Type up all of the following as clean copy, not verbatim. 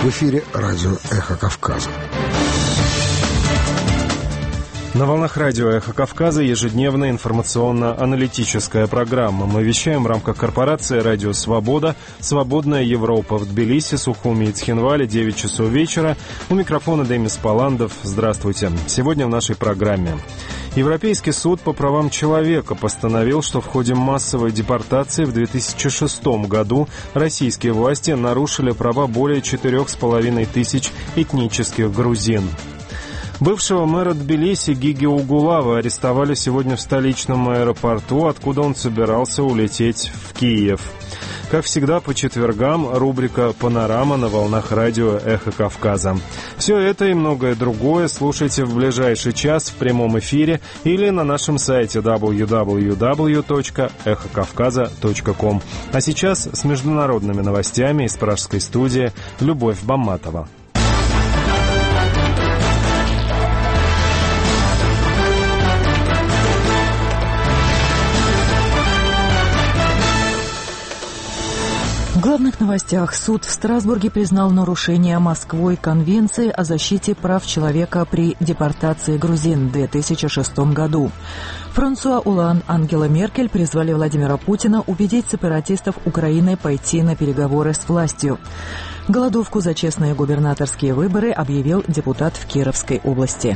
В эфире радио «Эхо Кавказа». На волнах радио «Эхо Кавказа» ежедневная информационно-аналитическая программа. Мы вещаем в рамках корпорации «Радио Свобода». «Свободная Европа» в Тбилиси, Сухуми и Цхинвале, 9 часов вечера. У микрофона Демис Паландов. Здравствуйте. Сегодня в нашей программе. Европейский суд по правам человека постановил, что в ходе массовой депортации в 2006 году российские власти нарушили права более 4,5 тысяч этнических грузин. Бывшего мэра Тбилиси Гиги Угулава арестовали сегодня в столичном аэропорту, откуда он собирался улететь в Киев. Как всегда, по четвергам рубрика «Панорама» на волнах радио «Эхо Кавказа». Все это и многое другое слушайте в ближайший час в прямом эфире или на нашем сайте www.эхокавказа.ком. А сейчас с международными новостями из пражской студии Любовь Бамматова. В главных новостях. Суд в Страсбурге признал нарушение Москвой Конвенции о защите прав человека при депортации грузин в 2006 году. Франсуа Олланд, Ангела Меркель призвали Владимира Путина убедить сепаратистов Украины пойти на переговоры с властью. Голодовку за честные губернаторские выборы объявил депутат в Кировской области.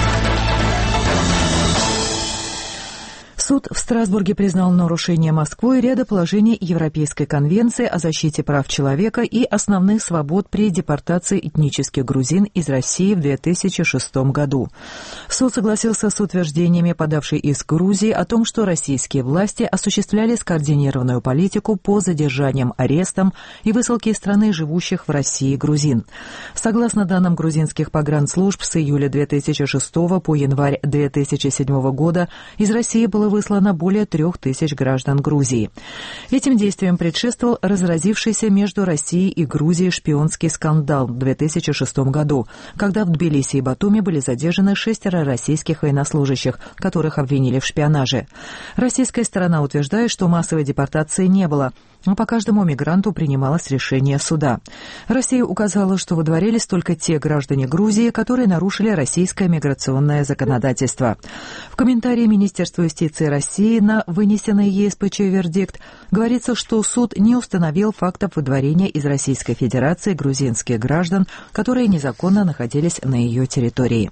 Суд в Страсбурге признал нарушение Москвой ряда положений Европейской конвенции о защите прав человека и основных свобод при депортации этнических грузин из России в 2006 году. Суд согласился с утверждениями подавшей иск Грузии о том, что российские власти осуществляли скоординированную политику по задержаниям, арестам и высылке из страны живущих в России грузин. Согласно данным грузинских погранслужб, с июля 2006 по январь 2007 года из России было выслано более 3000 граждан Грузии. Этим действиям предшествовал разразившийся между Россией и Грузией шпионский скандал в 2006 году, когда в Тбилиси и Батуми были задержаны 6 российских военнослужащих, которых обвинили в шпионаже. Российская сторона утверждает, что массовой депортации не было, но по каждому мигранту принималось решение суда. Россия указала, что выдворились только те граждане Грузии, которые нарушили российское миграционное законодательство. В комментарии Министерства юстиции России на вынесенный ЕСПЧ вердикт говорится, что суд не установил фактов выдворения из Российской Федерации грузинских граждан, которые незаконно находились на ее территории.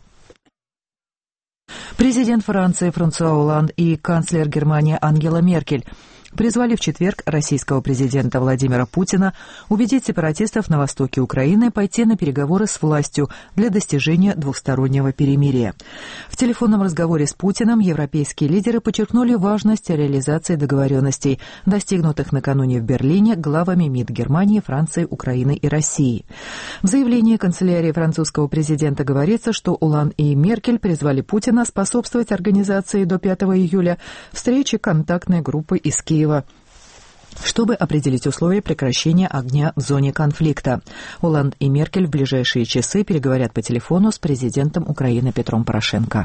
Президент Франции Франсуа Олланд и канцлер Германии Ангела Меркель призвали в четверг российского президента Владимира Путина убедить сепаратистов на востоке Украины пойти на переговоры с властью для достижения двухстороннего перемирия. В телефонном разговоре с Путиным европейские лидеры подчеркнули важность реализации договоренностей, достигнутых накануне в Берлине главами МИД Германии, Франции, Украины и России. В заявлении канцелярии французского президента говорится, что Олланд и Меркель призвали Путина способствовать организации до 5 июля встречи контактной группы из Киева, чтобы определить условия прекращения огня в зоне конфликта. Олланд и Меркель в ближайшие часы переговорят по телефону с президентом Украины Петром Порошенко.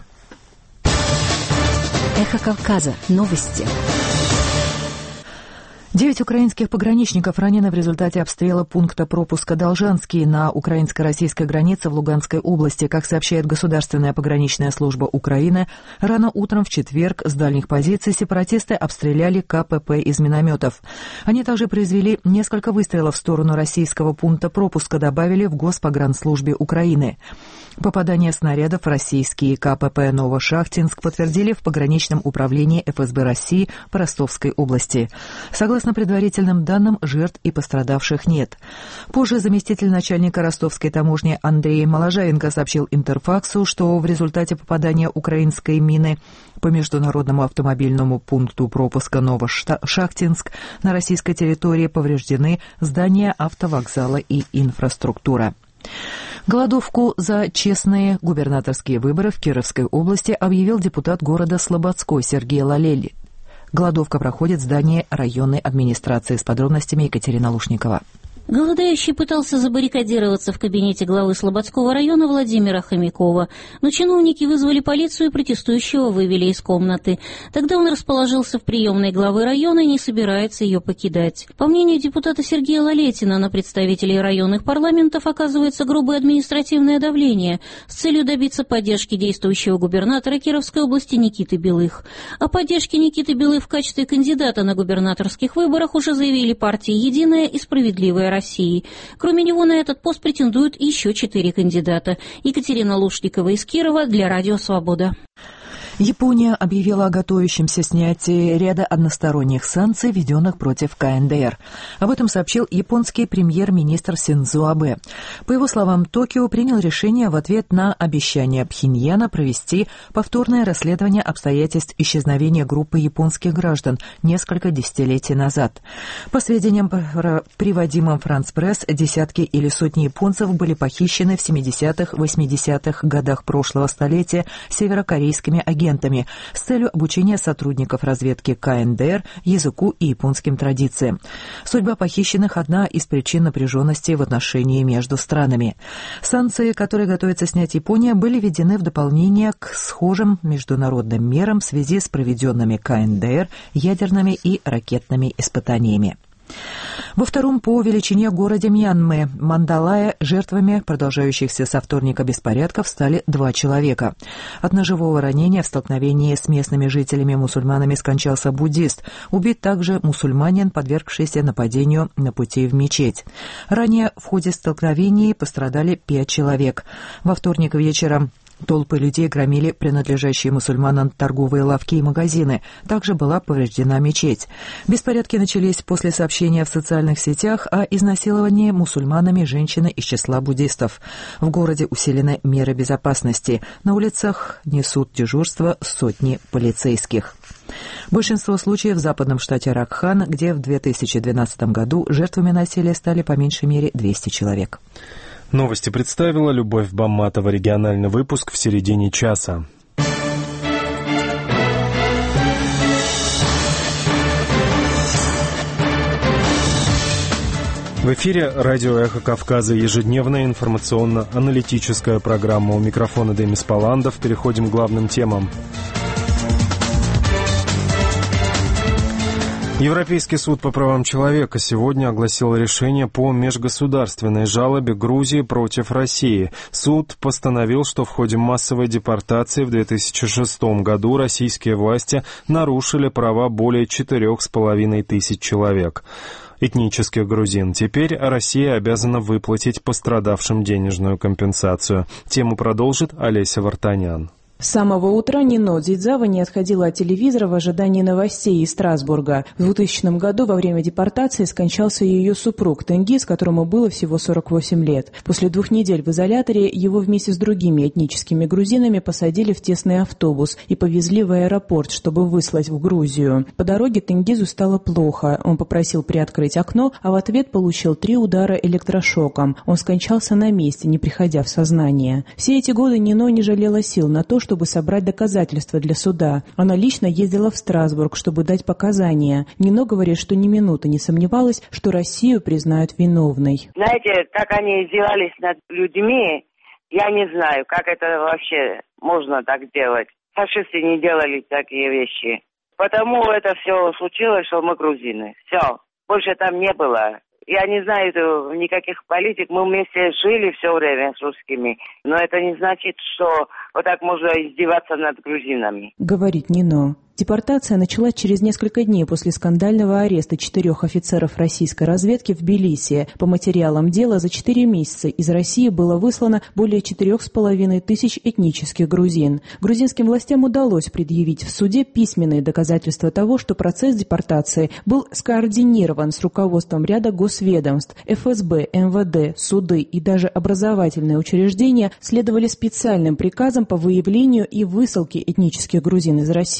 Эхо Кавказа. Новости. 9 украинских пограничников ранены в результате обстрела пункта пропуска Должанский на украинско-российской границе в Луганской области. Как сообщает Государственная пограничная служба Украины, рано утром в четверг с дальних позиций сепаратисты обстреляли КПП из минометов. Они также произвели несколько выстрелов в сторону российского пункта пропуска, добавили в Госпогранслужбе Украины. Попадание снарядов в российские КПП Новошахтинск подтвердили в пограничном управлении ФСБ России по Ростовской области. Согласно предварительным данным, жертв и пострадавших нет. Позже заместитель начальника ростовской таможни Андрей Моложаенко сообщил Интерфаксу, что в результате попадания украинской мины по международному автомобильному пункту пропуска Новошахтинск на российской территории повреждены здания автовокзала и инфраструктура. Голодовку за честные губернаторские выборы в Кировской области объявил депутат города Слободской Сергей Лалель. Голодовка проходит в здании районной администрации. С подробностями Екатерина Лушникова. Голодающий пытался забаррикадироваться в кабинете главы Слободского района Владимира Хомякова, но чиновники вызвали полицию и протестующего вывели из комнаты. Тогда он расположился в приемной главы района и не собирается ее покидать. По мнению депутата Сергея Лалетина, на представителей районных парламентов оказывается грубое административное давление с целью добиться поддержки действующего губернатора Кировской области Никиты Белых. О поддержке Никиты Белых в качестве кандидата на губернаторских выборах уже заявили партии «Единая» и «Справедливая России». Кроме него на этот пост претендуют еще 4 кандидата. Екатерина Лушникова из Кирова для Радио Свобода. Япония объявила о готовящемся снятии ряда односторонних санкций, введенных против КНДР. Об этом сообщил японский премьер-министр Синдзо Абэ. По его словам, Токио принял решение в ответ на обещание Пхеньяна провести повторное расследование обстоятельств исчезновения группы японских граждан несколько десятилетий назад. По сведениям, приводимым France Press, десятки или сотни японцев были похищены в 70-80-х годах прошлого столетия северокорейскими агентами с целью обучения сотрудников разведки КНДР языку и японским традициям. Судьба похищенных – одна из причин напряженности в отношении между странами. Санкции, которые готовится снять Япония, были введены в дополнение к схожим международным мерам в связи с проведенными КНДР ядерными и ракетными испытаниями. Во втором по величине городе Мьянмы, Мандалая, жертвами продолжающихся со вторника беспорядков стали 2 человека. От ножевого ранения в столкновении с местными жителями-мусульманами скончался буддист. Убит также мусульманин, подвергшийся нападению на пути в мечеть. Ранее в ходе столкновений пострадали 5 человек. Во вторник вечером толпы людей громили принадлежащие мусульманам торговые лавки и магазины. Также была повреждена мечеть. Беспорядки начались после сообщения в социальных сетях о изнасиловании мусульманами женщины из числа буддистов. В городе усилены меры безопасности. На улицах несут дежурство сотни полицейских. Большинство случаев в западном штате Ракхан, где в 2012 году жертвами насилия стали по меньшей мере 200 человек. Новости представила Любовь Бамматова. Региональный выпуск в середине часа. В эфире радио «Эхо Кавказа», ежедневная информационно-аналитическая программа. У микрофона Демис Паландов. Переходим к главным темам. Европейский суд по правам человека сегодня огласил решение по межгосударственной жалобе Грузии против России. Суд постановил, что в ходе массовой депортации в 2006 году российские власти нарушили права более 4,5 тысяч человек. Этнических грузин. Теперь Россия обязана выплатить пострадавшим денежную компенсацию. Тему продолжит Олеся Вартанян. С самого утра Нино Дзидзава не отходила от телевизора в ожидании новостей из Страсбурга. В 2000 году во время депортации скончался ее супруг Тенгиз, которому было всего 48 лет. После 2 недель в изоляторе его вместе с другими этническими грузинами посадили в тесный автобус и повезли в аэропорт, чтобы выслать в Грузию. По дороге Тенгизу стало плохо. Он попросил приоткрыть окно, а в ответ получил 3 удара электрошоком. Он скончался на месте, не приходя в сознание. Все эти годы Нино не жалела сил на то, чтобы собрать доказательства для суда. Она лично ездила в Страсбург, чтобы дать показания. Нино говорит, что ни минуты не сомневалась, что Россию признают виновной. Знаете, как они издевались над людьми, я не знаю, как это вообще можно так делать. Фашисты не делали такие вещи. Потому это все случилось, что мы грузины. Все. Больше там не было. Я не знаю никаких политик. Мы вместе жили все время с русскими. Но это не значит, что вот так можно издеваться над грузинами. Говорит Нино. Депортация началась через несколько дней после скандального ареста 4 офицеров российской разведки в Тбилиси. По материалам дела за 4 месяца из России было выслано более 4,5 тысяч этнических грузин. Грузинским властям удалось предъявить в суде письменные доказательства того, что процесс депортации был скоординирован с руководством ряда госведомств. ФСБ, МВД, суды и даже образовательные учреждения следовали специальным приказам по выявлению и высылке этнических грузин из России.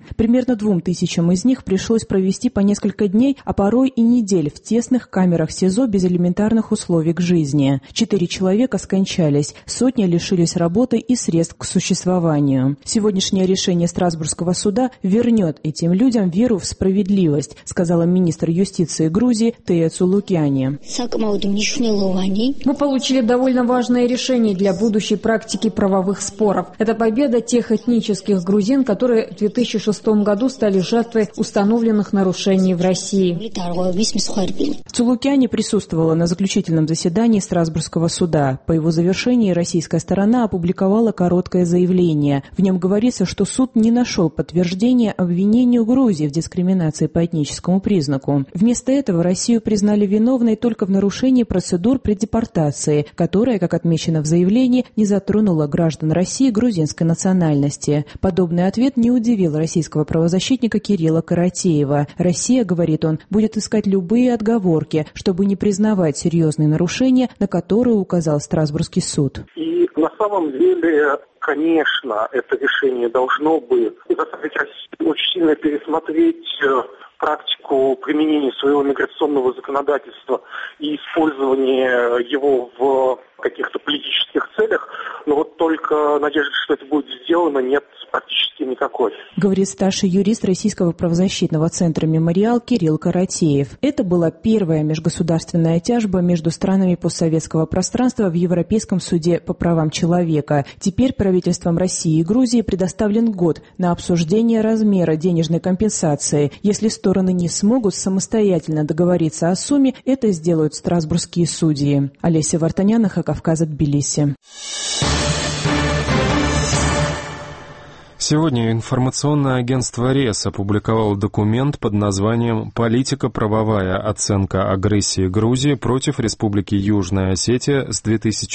Примерно 2000 из них пришлось провести по несколько дней, а порой и недель в тесных камерах СИЗО без элементарных условий к жизни. 4 человека скончались, сотни лишились работы и средств к существованию. Сегодняшнее решение Страсбургского суда вернет этим людям веру в справедливость, сказала министр юстиции Грузии Тея Цулукяни. Мы получили довольно важное решение для будущей практики правовых споров. Это победа тех этнических грузин, которые в 2006 году стали жертвой установленных нарушений в России. Цулукяни присутствовала на заключительном заседании Страсбургского суда. По его завершении российская сторона опубликовала короткое заявление. В нем говорится, что суд не нашел подтверждения обвинению Грузии в дискриминации по этническому признаку. Вместо этого Россию признали виновной только в нарушении процедур при депортации, которая, как отмечено в заявлении, не затронула граждан России грузинской национальности. Подобный ответ не удивил российского правозащитника Кирилла Каратеева. Россия, говорит он, будет искать любые отговорки, чтобы не признавать серьезные нарушения, на которые указал Страсбургский суд. И на самом деле, конечно, это решение должно бы заставить Россию очень сильно пересмотреть практику применения своего миграционного законодательства и использования его в каких-то политических целях, но вот только надежды, что это будет сделано, нет практически никакой. Говорит старший юрист Российского правозащитного центра «Мемориал» Кирилл Каратеев. Это была первая межгосударственная тяжба между странами постсоветского пространства в Европейском суде по правам человека. Теперь правительствам России и Грузии предоставлен год на обсуждение размера денежной компенсации. Если стороны не смогут самостоятельно договориться о сумме, это сделают страсбургские судьи. Олеся Вартанян, Кавказа, Тбилиси. Сегодня информационное агентство РЕС опубликовало документ под названием «Политико-правовая оценка агрессии Грузии против Республики Южная Осетия с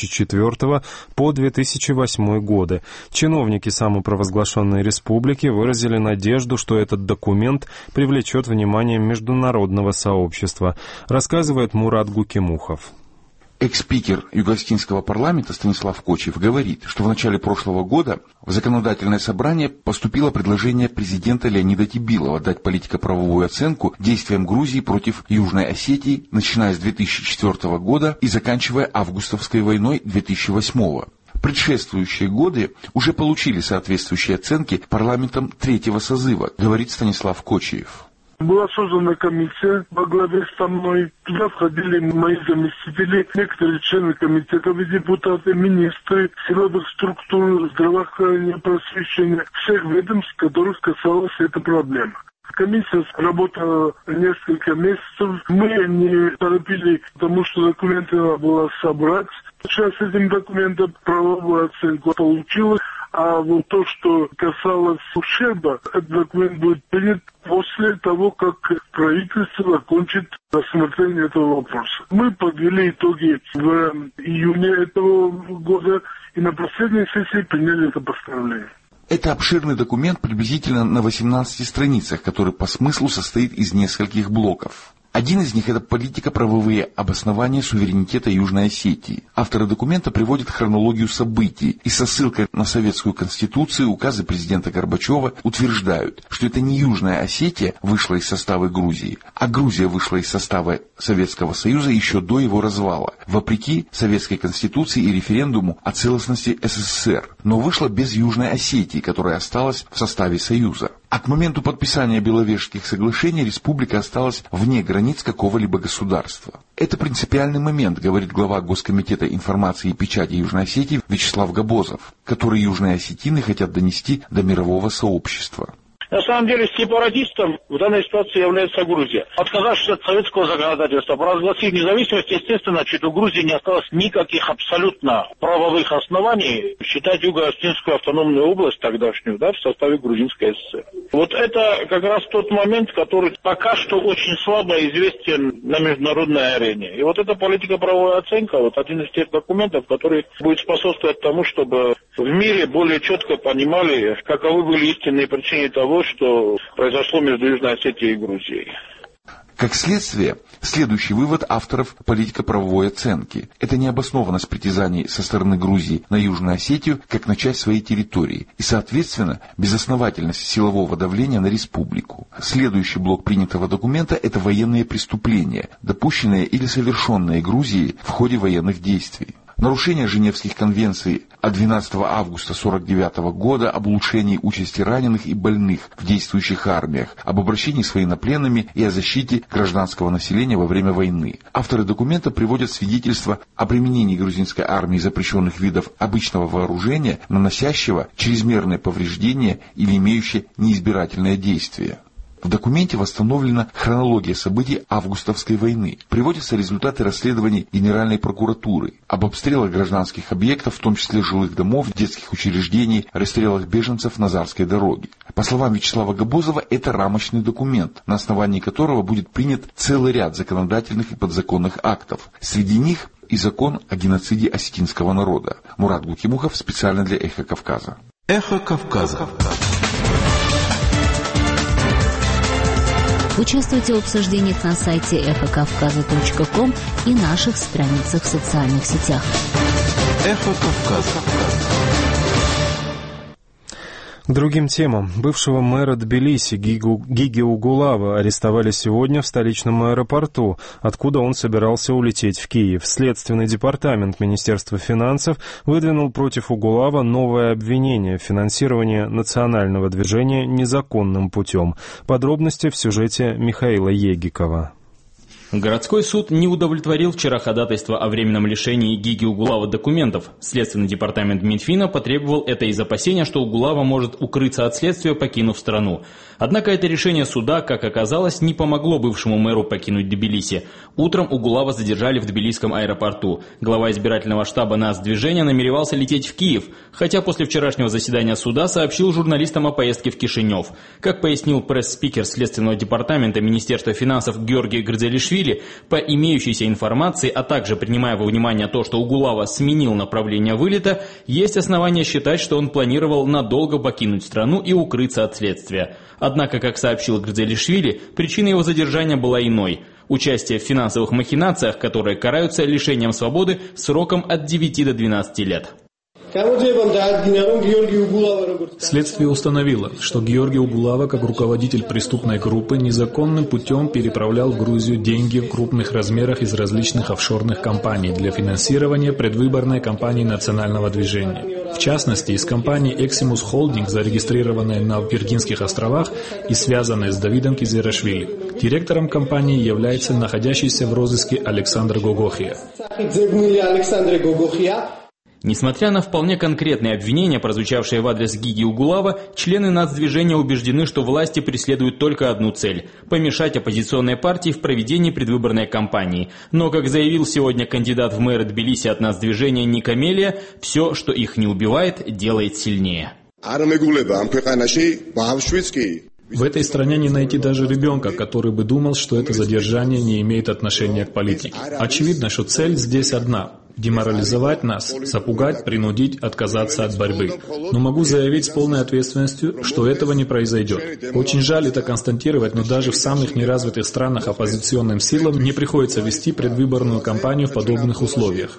2004 по 2008 годы». Чиновники самопровозглашенной республики выразили надежду, что этот документ привлечет внимание международного сообщества, рассказывает Мурат Гукимухов. Экс-спикер Юго-Осетинского парламента Станислав Кочев говорит, что в начале прошлого года в законодательное собрание поступило предложение президента Леонида Тибилова дать политико-правовую оценку действиям Грузии против Южной Осетии, начиная с 2004 года и заканчивая августовской войной 2008. Предшествующие годы уже получили соответствующие оценки парламентом третьего созыва, говорит Станислав Кочев. Была создана комиссия во главе со мной. Туда входили мои заместители, некоторые члены комитетов и депутаты, министры, силовых структур, здравоохранения, просвещения, всех ведомств, которых касалась эта проблема. Комиссия работала несколько месяцев. Мы не торопили, потому что документы надо было собрать. Сейчас этим документом правовую оценку получилось. А вот то, что касалось ущерба, этот документ будет принят после того, как правительство закончит рассмотрение этого вопроса. Мы подвели итоги в июне этого года и на последней сессии приняли это постановление. Это обширный документ приблизительно на 18 страницах, который по смыслу состоит из нескольких блоков. Один из них – это политико-правовые обоснования суверенитета Южной Осетии. Авторы документа приводят хронологию событий и со ссылкой на Советскую Конституцию, указы президента Горбачева утверждают, что это не Южная Осетия вышла из состава Грузии, а Грузия вышла из состава Советского Союза еще до его развала, вопреки Советской Конституции и референдуму о целостности СССР, но вышла без Южной Осетии, которая осталась в составе Союза. А к моменту подписания Беловежских соглашений республика осталась вне границ какого-либо государства. Это принципиальный момент, говорит глава Госкомитета информации и печати Южной Осетии Вячеслав Габозов, который южные осетины хотят донести до мирового сообщества. На самом деле сепаратистом в данной ситуации является Грузия. Отказавшись от советского законодательства, провозгласив независимость, естественно, у Грузии не осталось никаких абсолютно правовых оснований считать Юго-Осетинскую автономную область тогдашнюю, в составе Грузинской ССР. Вот это как раз тот момент, который пока что очень слабо известен на международной арене. И вот эта политико-правовая оценка, один из тех документов, который будет способствовать тому, чтобы в мире более четко понимали, каковы были истинные причины того, что произошло между Южной Осетией и Грузией. Как следствие, следующий вывод авторов политико-правовой оценки – это необоснованность притязаний со стороны Грузии на Южную Осетию как на часть своей территории и, соответственно, безосновательность силового давления на республику. Следующий блок принятого документа – это военные преступления, допущенные или совершенные Грузией в ходе военных действий. Нарушение Женевских конвенций от 12 августа 1949 года об улучшении участи раненых и больных в действующих армиях, об обращении с военнопленными и о защите гражданского населения во время войны. Авторы документа приводят свидетельства о применении грузинской армии запрещенных видов обычного вооружения, наносящего чрезмерные повреждения или имеющие неизбирательное действие. В документе восстановлена хронология событий августовской войны. Приводятся результаты расследований Генеральной прокуратуры об обстрелах гражданских объектов, в том числе жилых домов, детских учреждений, расстрелах беженцев на Зарской дороге. По словам Вячеслава Габозова, это рамочный документ, на основании которого будет принят целый ряд законодательных и подзаконных актов. Среди них и закон о геноциде осетинского народа. Мурат Гукимухов специально для «Эхо Кавказа». «Эхо Кавказа». Участвуйте в обсуждениях на сайте эхокавказа.ком и наших страницах в социальных сетях. Эхо Кавказа. К другим темам. Бывшего мэра Тбилиси Гиги Угулава арестовали сегодня в столичном аэропорту, откуда он собирался улететь в Киев. Следственный департамент Министерства финансов выдвинул против Угулава новое обвинение в финансировании национального движения незаконным путем. Подробности в сюжете Михаила Егикова. Городской суд не удовлетворил вчера ходатайство о временном лишении Гиги Угулава документов. Следственный департамент Минфина потребовал это из опасения, что Угулава может укрыться от следствия, покинув страну. Однако это решение суда, как оказалось, не помогло бывшему мэру покинуть Тбилиси. Утром Угулава задержали в Тбилисском аэропорту. Глава избирательного штаба нацдвижения намеревался лететь в Киев, хотя после вчерашнего заседания суда сообщил журналистам о поездке в Кишинев. Как пояснил пресс-спикер Следственного департамента Министерства финансов Георгий Грдзелишвили, по имеющейся информации, а также принимая во внимание то, что Угулава сменил направление вылета, есть основания считать, что он планировал надолго покинуть страну и укрыться от следствия. Однако, как сообщил Грдзелишвили, причина его задержания была иной – участие в финансовых махинациях, которые караются лишением свободы сроком от 9 до 12 лет. Следствие установило, что Георгий Угулава, как руководитель преступной группы, незаконным путем переправлял в Грузию деньги в крупных размерах из различных офшорных компаний для финансирования предвыборной кампании национального движения. В частности, из компании Eximus Holding, зарегистрированной на Виргинских островах и связанной с Давидом Кизерашвили. Директором компании является находящийся в розыске Александр Гогохия. Несмотря на вполне конкретные обвинения, прозвучавшие в адрес Гиги Угулава, члены нацдвижения убеждены, что власти преследуют только одну цель – помешать оппозиционной партии в проведении предвыборной кампании. Но, как заявил сегодня кандидат в мэры Тбилиси от нацдвижения Ника Мелия, все, что их не убивает, делает сильнее. В этой стране не найти даже ребенка, который бы думал, что это задержание не имеет отношения к политике. Очевидно, что цель здесь одна – деморализовать нас, запугать, принудить отказаться от борьбы. Но могу заявить с полной ответственностью, что этого не произойдет. Очень жаль это констатировать, но даже в самых неразвитых странах оппозиционным силам не приходится вести предвыборную кампанию в подобных условиях.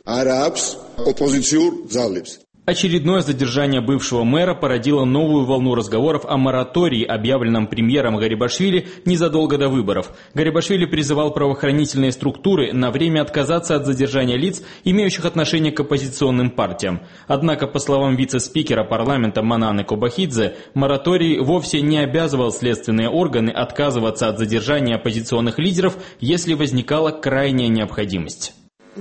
Очередное задержание бывшего мэра породило новую волну разговоров о моратории, объявленном премьером Гарибашвили незадолго до выборов. Гарибашвили призывал правоохранительные структуры на время отказаться от задержания лиц, имеющих отношение к оппозиционным партиям. Однако, по словам вице-спикера парламента Мананы Кобахидзе, мораторий вовсе не обязывал следственные органы отказываться от задержания оппозиционных лидеров, если возникала крайняя необходимость.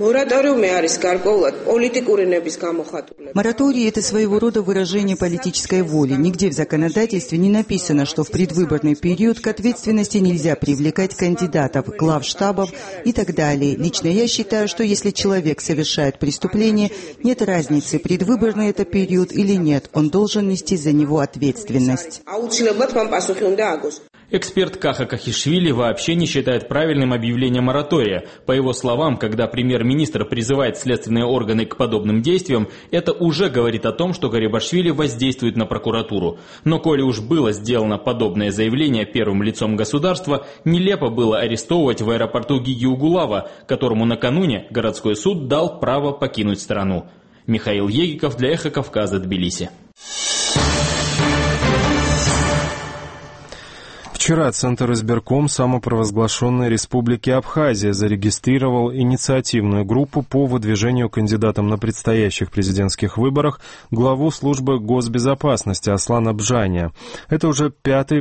Мораторий – это своего рода выражение политической воли. Нигде в законодательстве не написано, что в предвыборный период к ответственности нельзя привлекать кандидатов, глав штабов и так далее. Лично я считаю, что если человек совершает преступление, нет разницы, предвыборный это период или нет, он должен нести за него ответственность. Эксперт Каха Кахишвили вообще не считает правильным объявление моратория. По его словам, когда премьер-министр призывает следственные органы к подобным действиям, это уже говорит о том, что Гарибашвили воздействует на прокуратуру. Но коли уж было сделано подобное заявление первым лицом государства, нелепо было арестовывать в аэропорту Гиги Угулава, которому накануне городской суд дал право покинуть страну. Михаил Егиков для «Эхо Кавказа», Тбилиси. Вчера Центр избирком самопровозглашенной Республики Абхазия зарегистрировал инициативную группу по выдвижению кандидатом на предстоящих президентских выборах главу службы госбезопасности Аслана Бжания. Это уже 5-й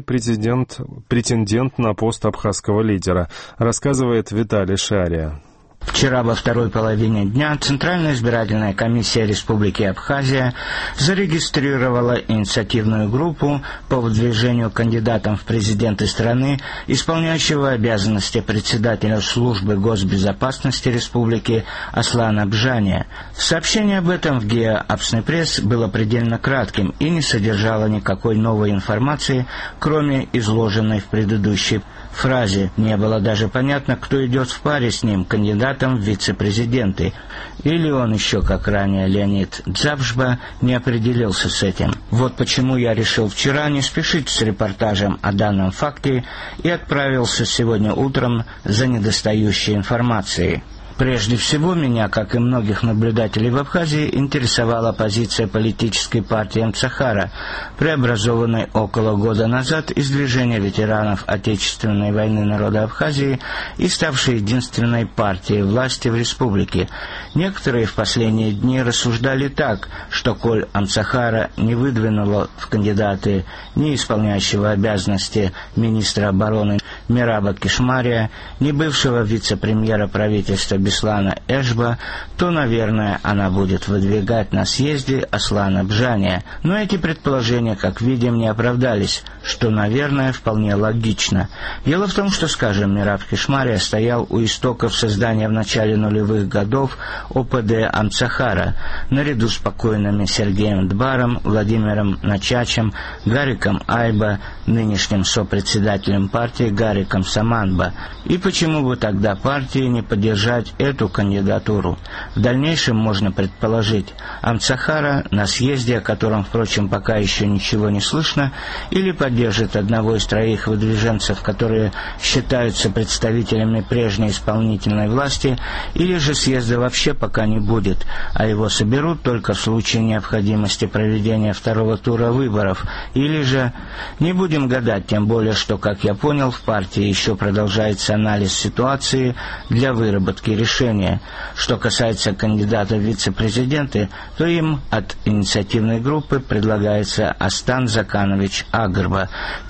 претендент на пост абхазского лидера, рассказывает Виталий Шария. Вчера во второй половине дня Центральная избирательная комиссия Республики Абхазия зарегистрировала инициативную группу по выдвижению кандидатом в президенты страны, исполняющего обязанности председателя службы госбезопасности Республики Аслана Бжания. Сообщение об этом в ГИА «Апсный пресс» было предельно кратким и не содержало никакой новой информации, кроме изложенной в предыдущей фразе. Не было даже понятно, кто идет в паре с ним, кандидатом в вице-президенты. Или он еще, как ранее Леонид Дзавжба, не определился с этим. Вот почему я решил вчера не спешить с репортажем о данном факте и отправился сегодня утром за недостающей информацией. Прежде всего, меня, как и многих наблюдателей в Абхазии, интересовала позиция политической партии Амцахара, преобразованной около года назад из движения ветеранов Отечественной войны народа Абхазии и ставшей единственной партией власти в республике. Некоторые в последние дни рассуждали так, что коль Амцахара не выдвинула в кандидаты ни исполняющего обязанности министра обороны Мираба Кишмария, ни бывшего вице-премьера правительства Беслана Эшба, то, наверное, она будет выдвигать на съезде Аслана Бжания. Но эти предположения, как видим, не оправдались, что, наверное, вполне логично. Дело в том, что, скажем, Мираб Кишмария стоял у истоков создания в начале нулевых годов ОПД Амцахара, наряду с покойными Сергеем Дбаром, Владимиром Начачем, Гариком Айба, нынешним сопредседателем партии Гариком Саманба. И почему бы тогда партии не поддержать эту кандидатуру? В дальнейшем можно предположить, Амцахара на съезде, о котором, впрочем, пока еще ничего не слышно, или поддержит одного из троих выдвиженцев, которые считаются представителями прежней исполнительной власти, или же съезда вообще пока не будет, а его соберут только в случае необходимости проведения второго тура выборов, или же, не будем гадать, тем более, что, как я понял, в партии еще продолжается анализ ситуации для выработки решения. Что касается кандидата в вице-президенты, то им от инициативной группы предлагается Астан Заканович Агрба,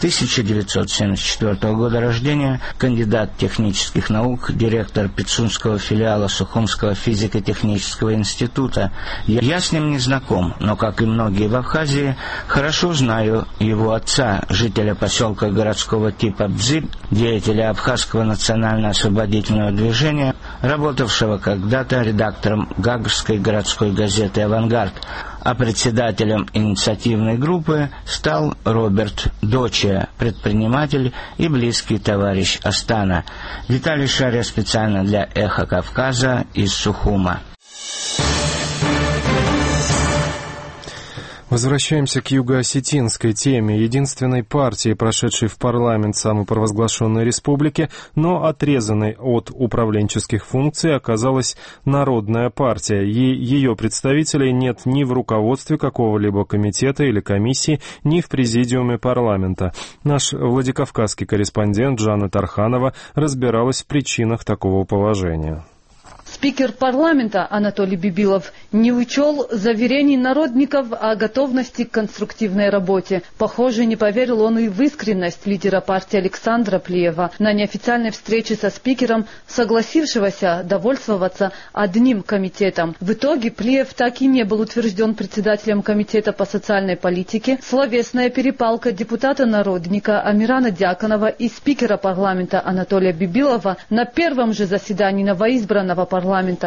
1974 года рождения, кандидат технических наук, директор Пицунского филиала Сухумского физико-технического института. Я с ним не знаком, но, как и многие в Абхазии, хорошо знаю его отца, жителя поселка городского типа Бзиб, деятеля Абхазского национально-освободительного движения, работавшего когда-то редактором Гагрской городской газеты «Авангард», а председателем инициативной группы стал Роберт Дочия, предприниматель и близкий товарищ Астана. Виталий Шария специально для «Эхо Кавказа» из Сухума. Возвращаемся к юго-осетинской теме. Единственной партией, прошедшей в парламент самопровозглашенной республики, но отрезанной от управленческих функций, оказалась Народная партия. Ее представителей нет ни в руководстве какого-либо комитета или комиссии, ни в президиуме парламента. Наш владикавказский корреспондент Жанна Тарханова разбиралась в причинах такого положения. Спикер парламента Анатолий Бибилов не учел заверений народников о готовности к конструктивной работе. Похоже, не поверил он и в искренность лидера партии Александра Плиева, на неофициальной встрече со спикером, согласившегося довольствоваться одним комитетом. В итоге Плиев так и не был утвержден председателем комитета по социальной политике. Словесная перепалка депутата-народника Амирана Дьяконова и спикера парламента Анатолия Бибилова на первом же заседании новоизбранного парламента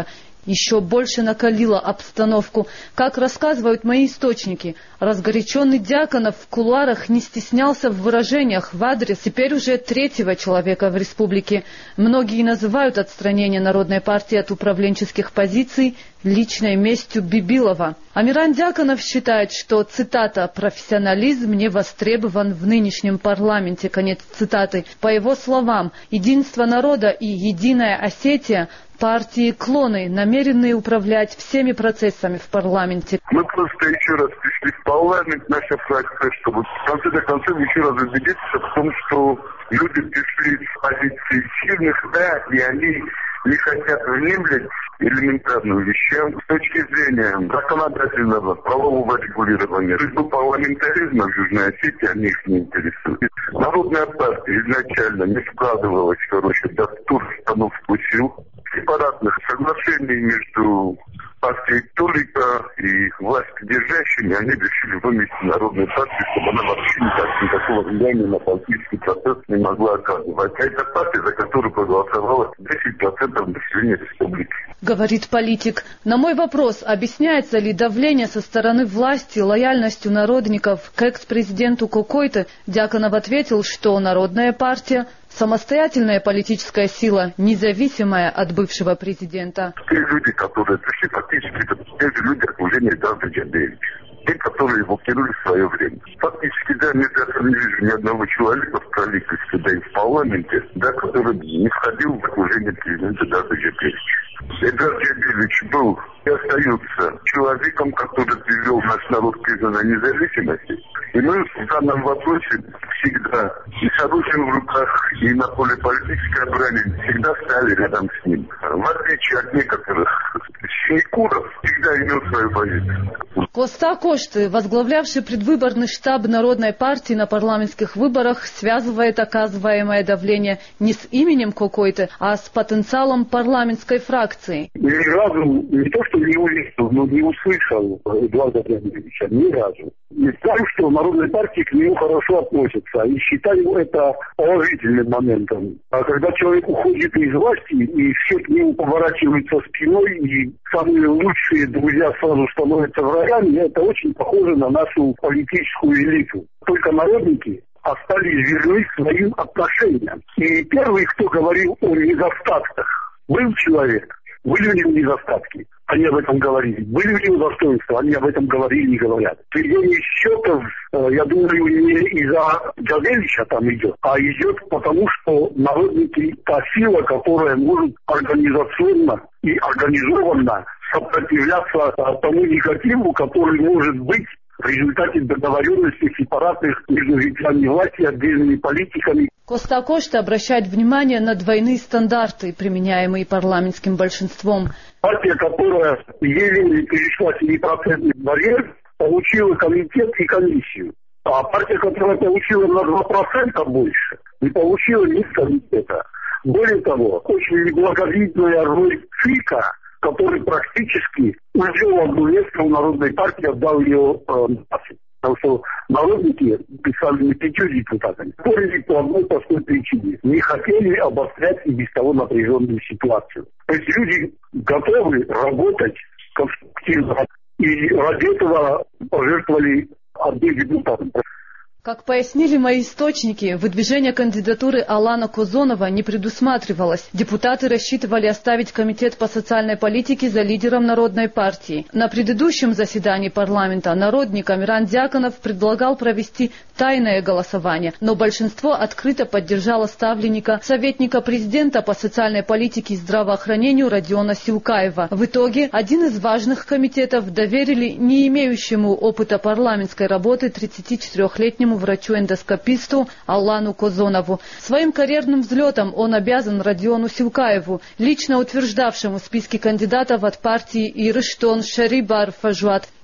еще больше накалило обстановку. Как рассказывают мои источники, разгоряченный Дьяконов в кулуарах не стеснялся в выражениях в адрес теперь уже третьего человека в республике. Многие называют отстранение Народной партии от управленческих позиций личной местью Бибилова. Амиран Дьяконов считает, что, цитата, «профессионализм не востребован в нынешнем парламенте», конец цитаты. По его словам, единство народа и единая Осетия – партии-клоны, намеренные управлять всеми процессами в парламенте. Мы просто еще раз пришли в парламент, наша фракция, чтобы в конце до концов еще раз убедиться в том, что люди пришли с позиции сильных, да, и они не хотят внемлять элементарным вещам с точки зрения законодательного, правового регулирования. Судьбу парламентаризма в Южной Осетии они их не интересуют. Народная партия изначально не вкладывалась в хороший дастур, установку сил, сепаратных соглашений между партией Толика и властью-держащими, они решили выместить Народную партию, чтобы она вообще никакого влияния на политический процесс не могла оказывать. А это партия, за которую проголосовало 10% населения республики. Говорит политик. На мой вопрос, объясняется ли давление со стороны власти лояльностью народников к экс-президенту Кокойте, Дьяконов ответил, что Народная партия – самостоятельная политическая сила, независимая от бывшего президента. Те люди, которые пришли, фактически, это те же люди окружения Эдуарда Джабелевича. Те, которые его кинули в свое время. Фактически, да, я не вижу ни одного человека в правительстве, да и в парламенте, да, который не входил в окружение президента Эдуарда Джабелевича. Эдуард Джабелевич был и остается человеком, который привел наш народ к признанной независимости. И мы в данном вопросе всегда и с оружием в руках, и на поле политической брани всегда стали рядом с ним. В отличие от некоторых синекуров, всегда имел свою позицию. Коста Кошты, возглавлявший предвыборный штаб Народной партии на парламентских выборах, связывает оказываемое давление не с именем Кокойте, а с потенциалом парламентской фракции. Ни разу, не то что не увидел, но не услышал Эдуарда Джабелевича, ни разу. Не знаю, что Народной партии к нему хорошо относятся, и считаю это положительным моментом. А когда человек уходит из власти, и все к нему поворачиваются спиной, и самые лучшие друзья сразу становятся врагами, это очень похоже на нашу политическую элиту. Только народники остались верны своим отношениям. И первый, кто говорил о недостатках, был человек. Были у него недостатки, они об этом говорили. Были у него достоинства, они об этом говорили и говорят. Сведение счетов, я думаю, не из-за Джабелевича там идет, а идет потому, что народники та сила, которая может организационно и организованно сопротивляться тому негативу, который может быть в результате договоренности сепаратных между ветвями власти и отдельными политиками. Коста Кошта обращает внимание на двойные стандарты, применяемые парламентским большинством. Партия, которая еле перешла 7% барьер, получила комитет и комиссию. А партия, которая получила на 2% больше, не получила ни комитета. Более того, очень неблаговидная роль ЦИКа, который практически увел одно место у Народной партии, отдал ее нации. Потому что народники писали не 5 депутатами, спорили по одной простой причине. Не хотели обострять и без того напряженную ситуацию. То есть люди готовы работать конструктивно и ради этого пожертвовали одной депутатом. Как пояснили мои источники, выдвижение кандидатуры Алана Козонова не предусматривалось. Депутаты рассчитывали оставить Комитет по социальной политике за лидером Народной партии. На предыдущем заседании парламента народник Амиран Дьяконов предлагал провести тайное голосование, но большинство открыто поддержало ставленника советника президента по социальной политике и здравоохранению Родиона Силкаева. В итоге один из важных комитетов доверили не имеющему опыта парламентской работы 34-летнему врачу-эндоскописту Алану Козонову. Своим карьерным взлетом он обязан Родиону Силкаеву, лично утверждавшему списки кандидатов от партии Ирыштон Шарибар Фажуат.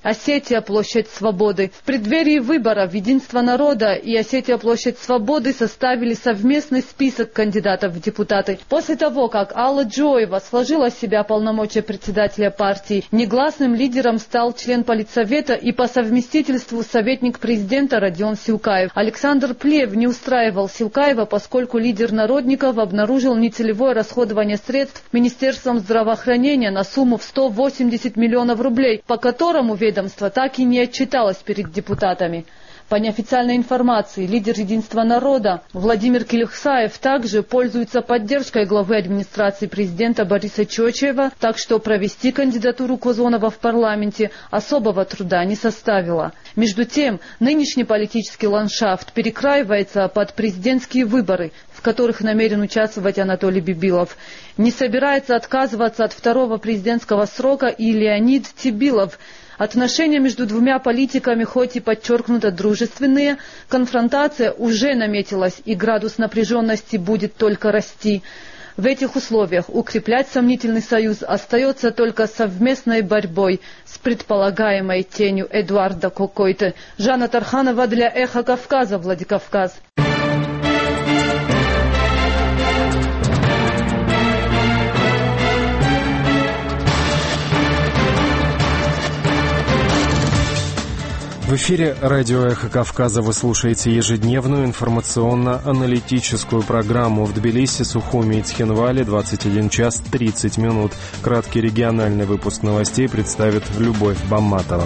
Осетия – площадь свободы. В преддверии выборов Единство народа и Осетия – площадь свободы составили совместный список кандидатов в депутаты. После того, как Алла Джоева сложила с себя полномочия председателя партии, негласным лидером стал член Политсовета и по совместительству советник президента Родион Силкаев. Александр Плев не устраивал Силкаева, поскольку лидер народников обнаружил нецелевое расходование средств Министерством здравоохранения на сумму в 180 миллионов рублей, по которому ведомство так и не отчиталось перед депутатами. По неофициальной информации, лидер Единства народа Владимир Килихсаев также пользуется поддержкой главы администрации президента Бориса Чочева, так что провести кандидатуру Козонова в парламенте особого труда не составило. Между тем, нынешний политический ландшафт перекраивается под президентские выборы, в которых намерен участвовать Анатолий Бибилов. Не собирается отказываться от второго президентского срока и Леонид Тибилов. Отношения между двумя политиками хоть и подчеркнуто дружественные, конфронтация уже наметилась, и градус напряженности будет только расти. В этих условиях укреплять сомнительный союз остается только совместной борьбой с предполагаемой тенью Эдуарда Кокойте. Жанна Тарханова для «Эхо Кавказа», Владикавказ. В эфире радио «Эхо Кавказа» вы слушаете ежедневную информационно-аналитическую программу в Тбилиси, Сухуми и Цхинвале, 21 час 30 минут. Краткий региональный выпуск новостей представит Любовь Бамматова.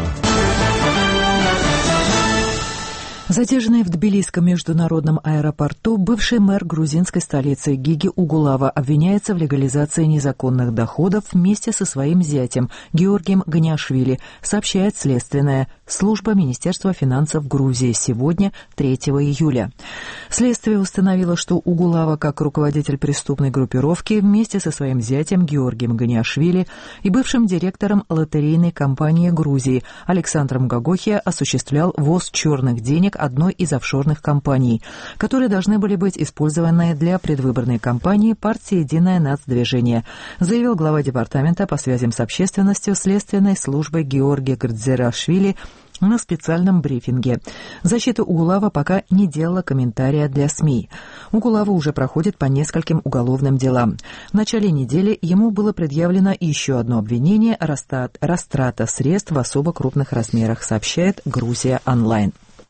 Задержанный в Тбилисском международном аэропорту бывший мэр грузинской столицы Гиги Угулава обвиняется в легализации незаконных доходов вместе со своим зятем Георгием Ганиашвили, сообщает следственная служба Министерства финансов Грузии сегодня, 3 июля. Следствие установило, что Угулава, как руководитель преступной группировки, вместе со своим зятем Георгием Ганиашвили и бывшим директором лотерейной компании Грузии Александром Гагохия осуществлял ввоз черных денег одной из офшорных компаний, которые должны были быть использованы для предвыборной кампании партии «Единое нацдвижение», заявил глава департамента по связям с общественностью следственной службы Георгий Грдзерашвили на специальном брифинге. Защита Угулава пока не делала комментария для СМИ. Угулава уже проходит по нескольким уголовным делам. В начале недели ему было предъявлено еще одно обвинение – растрата средств в особо крупных размерах, сообщает «Грузия онлайн».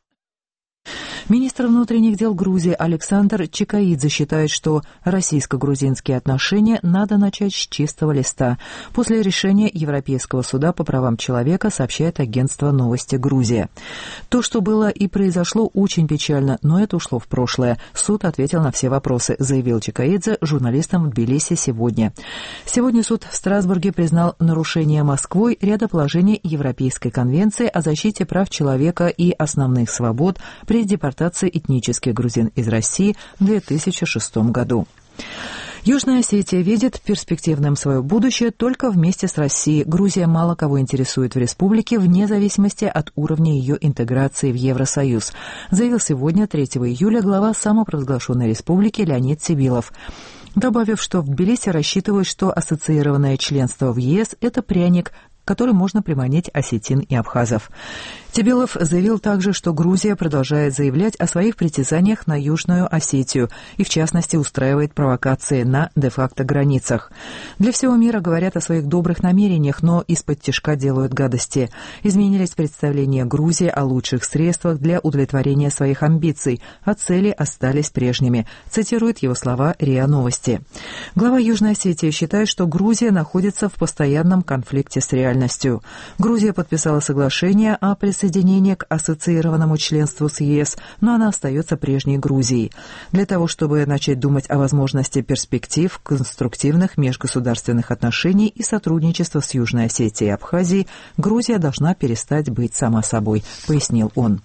Министр внутренних дел Грузии Александр Чикаидзе считает, что российско-грузинские отношения надо начать с чистого листа. После решения Европейского суда по правам человека, сообщает агентство «Новости Грузия». То, что было и произошло, очень печально, но это ушло в прошлое. Суд ответил на все вопросы, заявил Чикаидзе журналистам в Тбилиси сегодня. Сегодня суд в Страсбурге признал нарушение Москвой ряда положений Европейской конвенции о защите прав человека и основных свобод при депортации этнических грузин из России в 2006 году. Южная Осетия видит перспективным свое будущее только вместе с Россией. Грузия мало кого интересует в республике вне зависимости от уровня ее интеграции в Евросоюз, заявил сегодня, 3 июля, глава самопровозглашенной республики Леонид Тибилов, добавив, что в Тбилиси рассчитывают, что ассоциированное членство в ЕС – это пряник, который можно приманить осетин и абхазов. Тибилов заявил также, что Грузия продолжает заявлять о своих притязаниях на Южную Осетию и, в частности, устраивает провокации на де-факто границах. Для всего мира говорят о своих добрых намерениях, но из-под тишка делают гадости. Изменились представления Грузии о лучших средствах для удовлетворения своих амбиций, а цели остались прежними, цитирует его слова РИА Новости. Глава Южной Осетии считает, что Грузия находится в постоянном конфликте с реальностью. Грузия подписала соглашение о присоединении к ассоциированному членству с ЕС, но она остается прежней Грузией. Для того, чтобы начать думать о возможности перспектив конструктивных межгосударственных отношений и сотрудничества с Южной Осетией и Абхазией, Грузия должна перестать быть сама собой, пояснил он.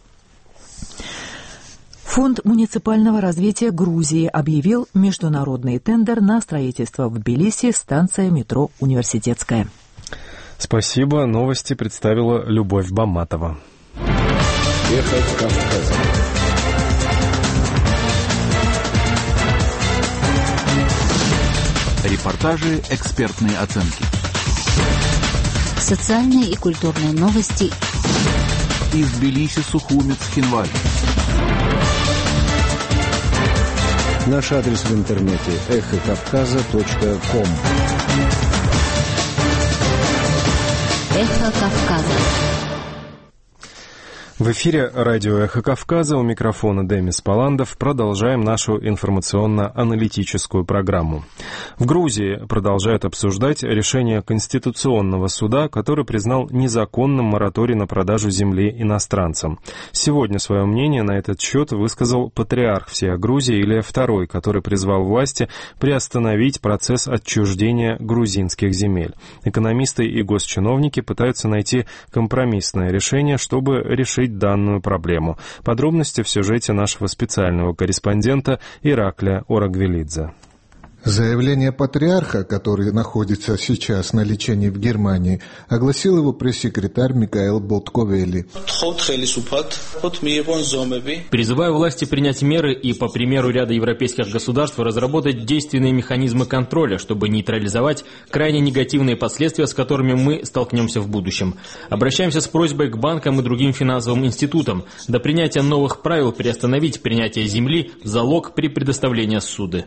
Фонд муниципального развития Грузии объявил международный тендер на строительство в Тбилиси станции метро «Университетская». Спасибо. Новости представила Любовь Бамматова. Эхо Кавказа. Репортажи, экспертные оценки. Социальные и культурные новости, из Тбилиси, Сухуми, Цхинваль. Наш адрес в интернете эхокавказа.ком. Эхо Кавказа. В эфире радио «Эхо Кавказа», у микрофона Демис Паландов. Продолжаем нашу информационно-аналитическую программу. В Грузии продолжают обсуждать решение Конституционного суда, который признал незаконным мораторий на продажу земли иностранцам. Сегодня свое мнение на этот счет высказал патриарх всея Грузии Илия II, который призвал власти приостановить процесс отчуждения грузинских земель. Экономисты и госчиновники пытаются найти компромиссное решение, чтобы решить данную проблему. Подробности в сюжете нашего специального корреспондента Ираклия Орагвелидзе. Заявление патриарха, который находится сейчас на лечении в Германии, огласил его пресс-секретарь Микаэл Болтковели. Призываю власти принять меры и, по примеру ряда европейских государств, разработать действенные механизмы контроля, чтобы нейтрализовать крайне негативные последствия, с которыми мы столкнемся в будущем. Обращаемся с просьбой к банкам и другим финансовым институтам до принятия новых правил приостановить принятие земли в залог при предоставлении ссуды.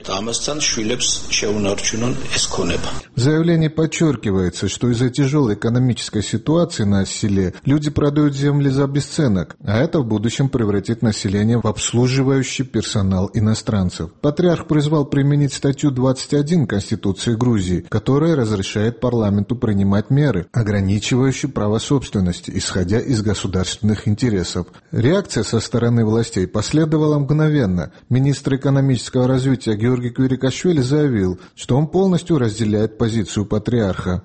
В заявлении подчеркивается, что из-за тяжелой экономической ситуации на селе люди продают земли за бесценок, а это в будущем превратит население в обслуживающий персонал иностранцев. Патриарх призвал применить статью 21 Конституции Грузии, которая разрешает парламенту принимать меры, ограничивающие право собственности, исходя из государственных интересов. Реакция со стороны властей последовала мгновенно. Министр экономического развития Георгий Квирикашвили заявил, что он полностью разделяет позицию патриарха.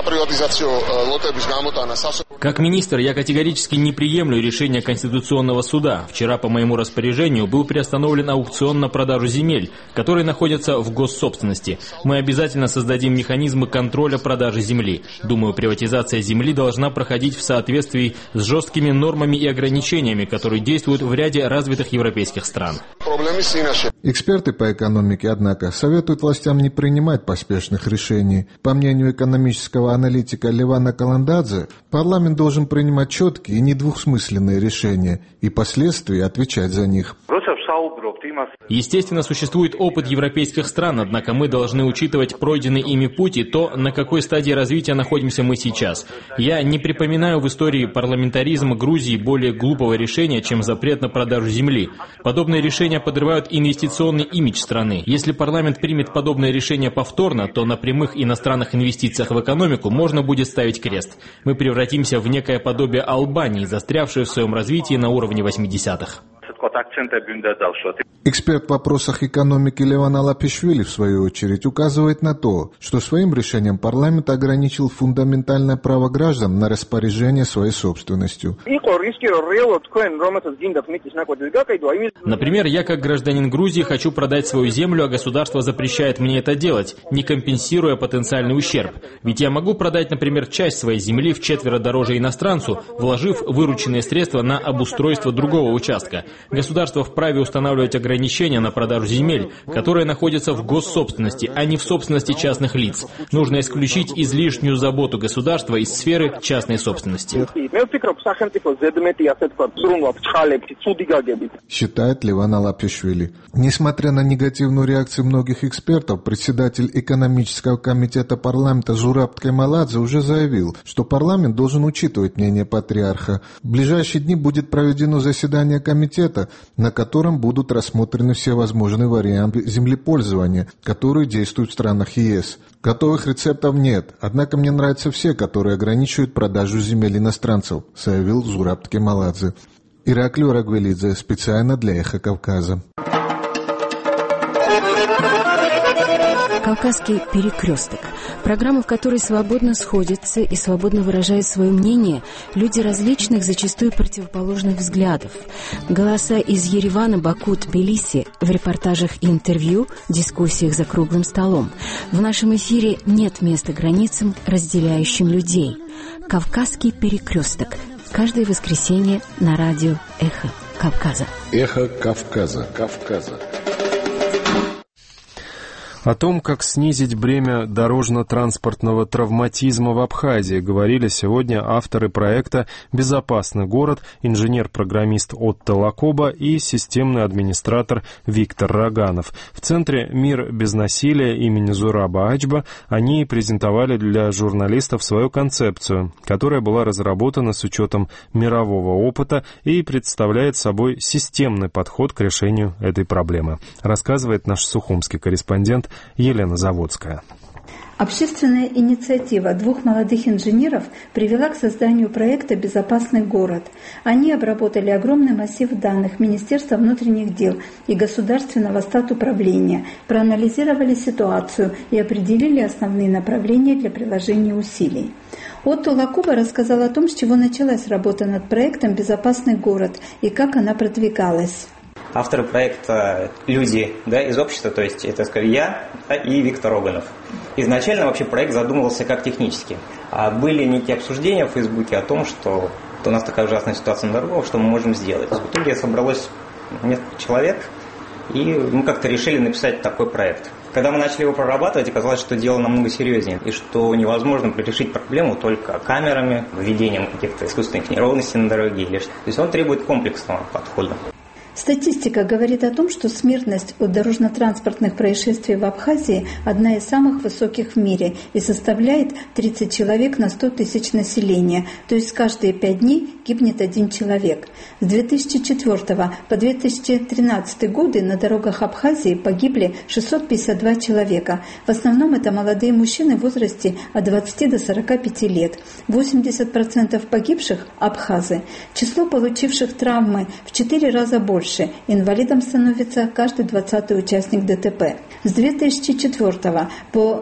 Как министр я категорически не приемлю решение Конституционного суда. Вчера по моему распоряжению был приостановлен аукцион на продажу земель, которые находятся в госсобственности. Мы обязательно создадим механизмы контроля продажи земли. Думаю, приватизация земли должна проходить в соответствии с жесткими нормами и ограничениями, которые действуют в ряде развитых европейских стран. Эксперты по экономике, однако, советуют властям не принимать поспешных решений. По мнению экономического аналитика Левана Каландадзе, парламент должен принимать четкие и недвусмысленные решения и впоследствии отвечать за них. Естественно, существует опыт европейских стран, однако мы должны учитывать пройденный ими путь и то, на какой стадии развития находимся мы сейчас. Я не припоминаю в истории парламентаризма Грузии более глупого решения, чем запрет на продажу земли. Подобные решения подрывают инвестиционный имидж страны. Если парламент примет подобное решение повторно, то на прямых иностранных инвестициях в экономику можно будет ставить крест. Мы превратимся в некое подобие Албании, застрявшей в своем развитии на уровне 80-х. Эксперт в вопросах экономики Леван Алапишвили, в свою очередь, указывает на то, что своим решением парламент ограничил фундаментальное право граждан на распоряжение своей собственностью. Например, я как гражданин Грузии хочу продать свою землю, а государство запрещает мне это делать, не компенсируя потенциальный ущерб. Ведь я могу продать, например, часть своей земли вчетверо дороже иностранцу, вложив вырученные средства на обустройство другого участка. Государство вправе устанавливать ограничения на продажу земель, которые находятся в госсобственности, а не в собственности частных лиц. Нужно исключить излишнюю заботу государства из сферы частной собственности. Считает Леван Алапишвили. Несмотря на негативную реакцию многих экспертов, председатель экономического комитета парламента Зураб Кемаладзе уже заявил, что парламент должен учитывать мнение патриарха. В ближайшие дни будет проведено заседание комитета, на котором будут рассмотрены все возможные варианты землепользования, которые действуют в странах ЕС. Готовых рецептов нет, однако мне нравятся все, которые ограничивают продажу земель иностранцев, заявил Зураб Кемаладзе. Ираклий Орагвелидзе, специально для «Эхо Кавказа». «Кавказский перекресток» – программа, в которой свободно сходятся и свободно выражают свое мнение люди различных, зачастую противоположных взглядов. Голоса из Еревана, Баку, Тбилиси в репортажах и интервью, дискуссиях за круглым столом. В нашем эфире нет места границам, разделяющим людей. «Кавказский перекресток» – каждое воскресенье на радио «Эхо Кавказа». «Эхо Кавказа». О том, как снизить бремя дорожно-транспортного травматизма в Абхазии, говорили сегодня авторы проекта «Безопасный город», инженер-программист Отто Лакоба и системный администратор Виктор Роганов. В Центре «Мир без насилия» имени Зураба Ачба они презентовали для журналистов свою концепцию, которая была разработана с учетом мирового опыта и представляет собой системный подход к решению этой проблемы, рассказывает наш сухумский корреспондент Елена Заводская. Общественная инициатива двух молодых инженеров привела к созданию проекта «Безопасный город». Они обработали огромный массив данных Министерства внутренних дел и Государственного статуправления, проанализировали ситуацию и определили основные направления для приложения усилий. Отто Лакоба рассказал о том, с чего началась работа над проектом «Безопасный город» и как она продвигалась. Авторы проекта – люди из общества, то есть это, скажем, я и Виктор Роганов. Изначально вообще проект задумывался как технически. Были некие обсуждения в Фейсбуке о том, что у нас такая ужасная ситуация на дорогах, что мы можем сделать. В итоге собралось несколько человек, и мы как-то решили написать такой проект. Когда мы начали его прорабатывать, оказалось, что дело намного серьезнее, и что невозможно решить проблему только камерами, введением каких-то искусственных неровностей на дороге. То есть он требует комплексного подхода. Статистика говорит о том, что смертность от дорожно-транспортных происшествий в Абхазии одна из самых высоких в мире и составляет 30 человек на 100 тысяч населения, то есть каждые 5 дней гибнет один человек. С 2004 по 2013 годы на дорогах Абхазии погибли 652 человека. В основном это молодые мужчины в возрасте от 20 до 45 лет. 80% погибших – абхазы. Число получивших травмы в 4 раза больше. Инвалидом становится каждый 20-й участник ДТП. С 2004 по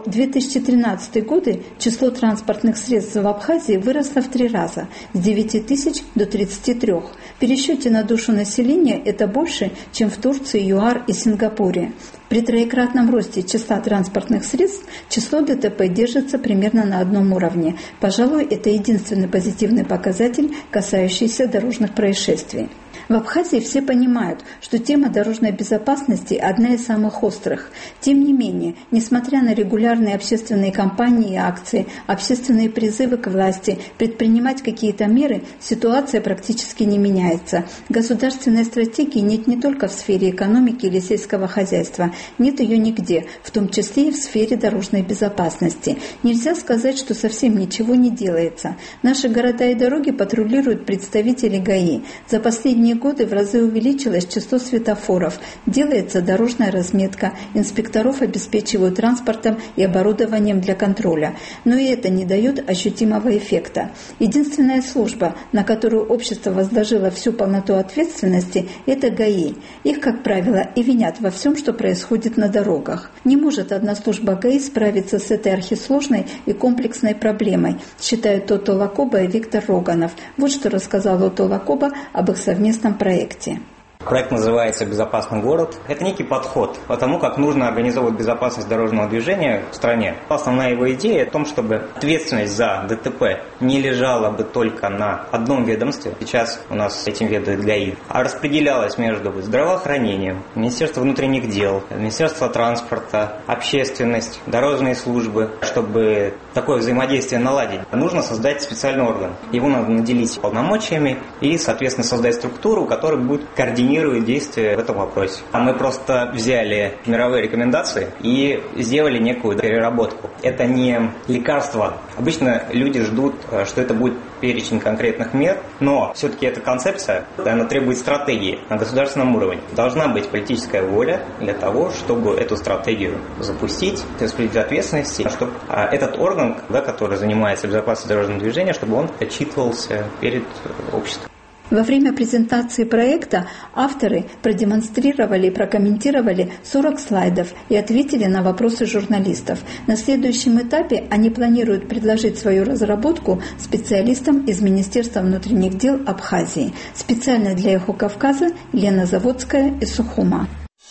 2013 годы число транспортных средств в Абхазии выросло в 3 раза, с 9 тысяч до 33. В пересчете на душу населения это больше, чем в Турции, ЮАР и Сингапуре. При троекратном росте числа транспортных средств число ДТП держится примерно на одном уровне. Пожалуй, это единственный позитивный показатель, касающийся дорожных происшествий. В Абхазии все понимают, что тема дорожной безопасности одна из самых острых. Тем не менее, несмотря на регулярные общественные кампании и акции, общественные призывы к власти предпринимать какие-то меры, ситуация практически не меняется. Государственной стратегии нет не только в сфере экономики или сельского хозяйства, нет ее нигде, в том числе и в сфере дорожной безопасности. Нельзя сказать, что совсем ничего не делается. Наши города и дороги патрулируют представители ГАИ. За последние годы в разы увеличилось число светофоров, делается дорожная разметка, инспекторов обеспечивают транспортом и оборудованием для контроля. Но и это не дает ощутимого эффекта. Единственная служба, на которую общество возложило всю полноту ответственности, это ГАИ. Их, как правило, и винят во всем, что происходит на дорогах. Не может одна служба ГАИ справиться с этой архисложной и комплексной проблемой, считают Отто Лакоба и Виктор Роганов. Вот что рассказал Отто Лакоба об их совместном проекте. Проект называется «Безопасный город». Это некий подход по тому, как нужно организовывать безопасность дорожного движения в стране. Основная его идея в том, чтобы ответственность за ДТП не лежала бы только на одном ведомстве. Сейчас у нас этим ведает ГАИ. А распределялась между здравоохранением, Министерством внутренних дел, Министерство транспорта, общественность, дорожные службы. Чтобы такое взаимодействие наладить, нужно создать специальный орган. Его надо наделить полномочиями и, соответственно, создать структуру, которая будет координировать действия в этом вопросе. Мы просто взяли мировые рекомендации и сделали некую переработку. Это не лекарство. Обычно люди ждут, что это будет перечень конкретных мер, но все-таки эта концепция, она требует стратегии на государственном уровне. Должна быть политическая воля для того, чтобы эту стратегию запустить, распределить ответственности, чтобы этот орган, который занимается безопасностью дорожного движения, чтобы он отчитывался перед обществом. Во время презентации проекта авторы продемонстрировали и прокомментировали 40 слайдов и ответили на вопросы журналистов. На следующем этапе они планируют предложить свою разработку специалистам из Министерства внутренних дел Абхазии. Специально для «Эхо Кавказа» Елена Заводская из Сухума.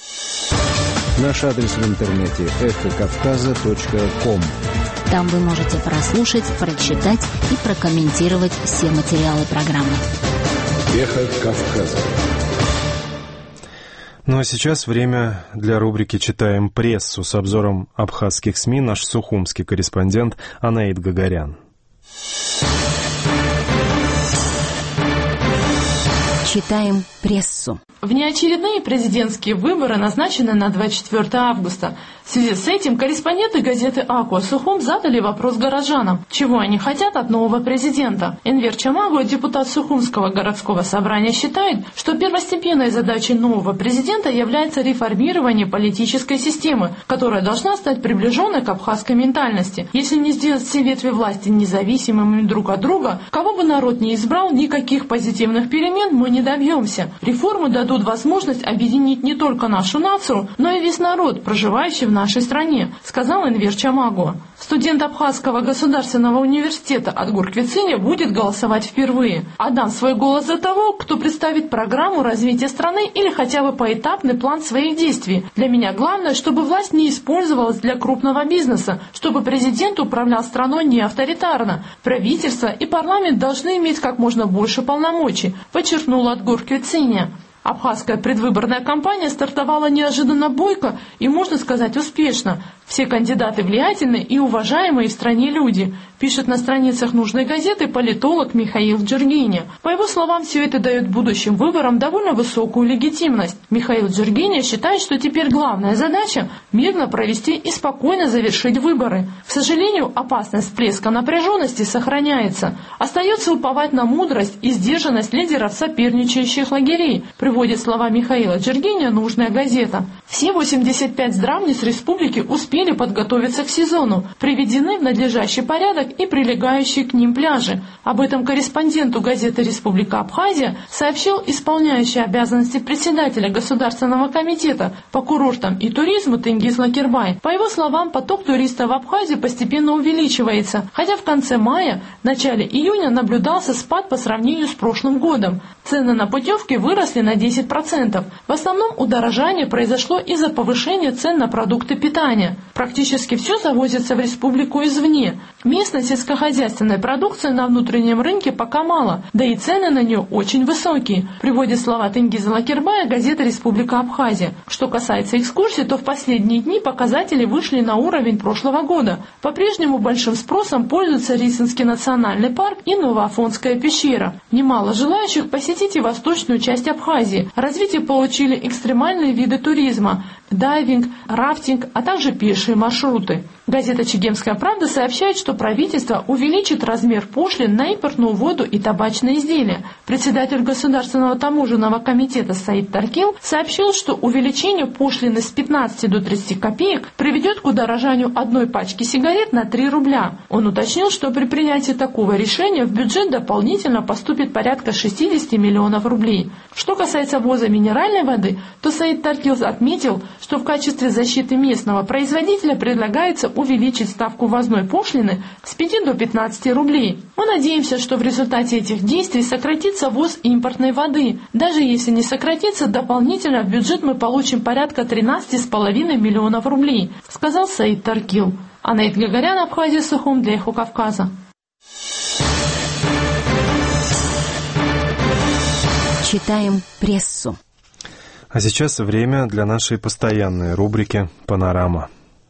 Наш адрес в интернете эхокавказа.ком. Там вы можете прослушать, прочитать и прокомментировать все материалы программы. Эхо Кавказа. Ну а сейчас время для рубрики «Читаем прессу» с обзором абхазских СМИ наш сухумский корреспондент Анаид Гагарян. Читаем прессу. Внеочередные президентские выборы назначены на 24 августа. В связи с этим корреспонденты газеты «Акуа Сухум» задали вопрос горожанам, чего они хотят от нового президента. Энвер Чамагу, депутат Сухумского городского собрания, считает, что первостепенной задачей нового президента является реформирование политической системы, которая должна стать приближенной к абхазской ментальности. Если не сделать все ветви власти независимыми друг от друга, кого бы народ не избрал, никаких позитивных перемен мы не добьемся. Реформы дадут возможность объединить не только нашу нацию, но и весь народ, проживающий в нашей стране, сказал Энвер Чамагу. Студент Абхазского государственного университета Адгур Квициня будет голосовать впервые. Отдам свой голос за того, кто представит программу развития страны или хотя бы поэтапный план своих действий. Для меня главное, чтобы власть не использовалась для крупного бизнеса, чтобы президент управлял страной не авторитарно. Правительство и парламент должны иметь как можно больше полномочий, подчеркнул Адгур Квициня. Абхазская предвыборная кампания стартовала неожиданно бойко и, можно сказать, успешно. Все кандидаты влиятельные и уважаемые в стране люди, пишет на страницах нужной газеты политолог Михаил Джергини. По его словам, все это дает будущим выборам довольно высокую легитимность. Михаил Джергини считает, что теперь главная задача – мирно провести и спокойно завершить выборы. К сожалению, опасность всплеска напряженности сохраняется. Остается уповать на мудрость и сдержанность лидеров соперничающих лагерей, приводит слова Михаила Джергини нужная газета. Все 85 здравниц республики успели подготовиться к сезону, приведены в надлежащий порядок и прилегающие к ним пляжи. Об этом корреспонденту газеты «Республика Абхазия» сообщил исполняющий обязанности председателя Государственного комитета по курортам и туризму Тенгиз Лакербай. По его словам, поток туристов в Абхазию постепенно увеличивается, хотя в конце мая, начале июня наблюдался спад по сравнению с прошлым годом. Цены на путевки выросли на 10%. В основном удорожание произошло из-за повышения цен на продукты питания. Практически все завозится в республику извне. Местной сельскохозяйственной продукции на внутреннем рынке пока мало, да и цены на нее очень высокие, приводит слова Тенгиза Лакербая газета «Республика Абхазия». Что касается экскурсий, то в последние дни показатели вышли на уровень прошлого года. По-прежнему большим спросом пользуются Рисинский национальный парк и Новоафонская пещера. Немало желающих посетить и восточную часть Абхазии. Развитие получили экстремальные виды туризма – дайвинг, рафтинг, а также пешие маршруты. Газета «Чегемская правда» сообщает, что правительство увеличит размер пошлин на импортную воду и табачные изделия. Председатель Государственного таможенного комитета Саид Таркил сообщил, что увеличение пошлины с 15 до 30 копеек приведет к удорожанию одной пачки сигарет на 3 рубля. Он уточнил, что при принятии такого решения в бюджет дополнительно поступит порядка 60 миллионов рублей. Что касается ввоза минеральной воды, то Саид Таркил отметил, что в качестве защиты местного производителя предлагается увеличить ставку ввозной пошлины с 5 до 15 рублей. Мы надеемся, что в результате этих действий сократится ввоз импортной воды. Даже если не сократится, дополнительно в бюджет мы получим порядка 13,5 миллионов рублей, сказал Саид Таркил. Анаид Гагарян, Абхазия, Сухум, для Эхо Кавказа. Читаем прессу. А сейчас время для нашей постоянной рубрики «Панорама».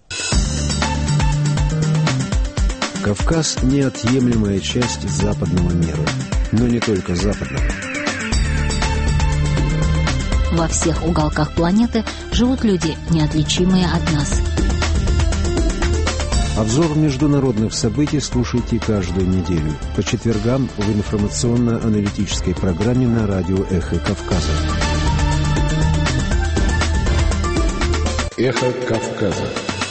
Кавказ – неотъемлемая часть западного мира, но не только западного. Во всех уголках планеты живут люди, неотличимые от нас. Обзор международных событий слушайте каждую неделю по четвергам в информационно-аналитической программе на радио «Эхо Кавказа». «Эхо Кавказа».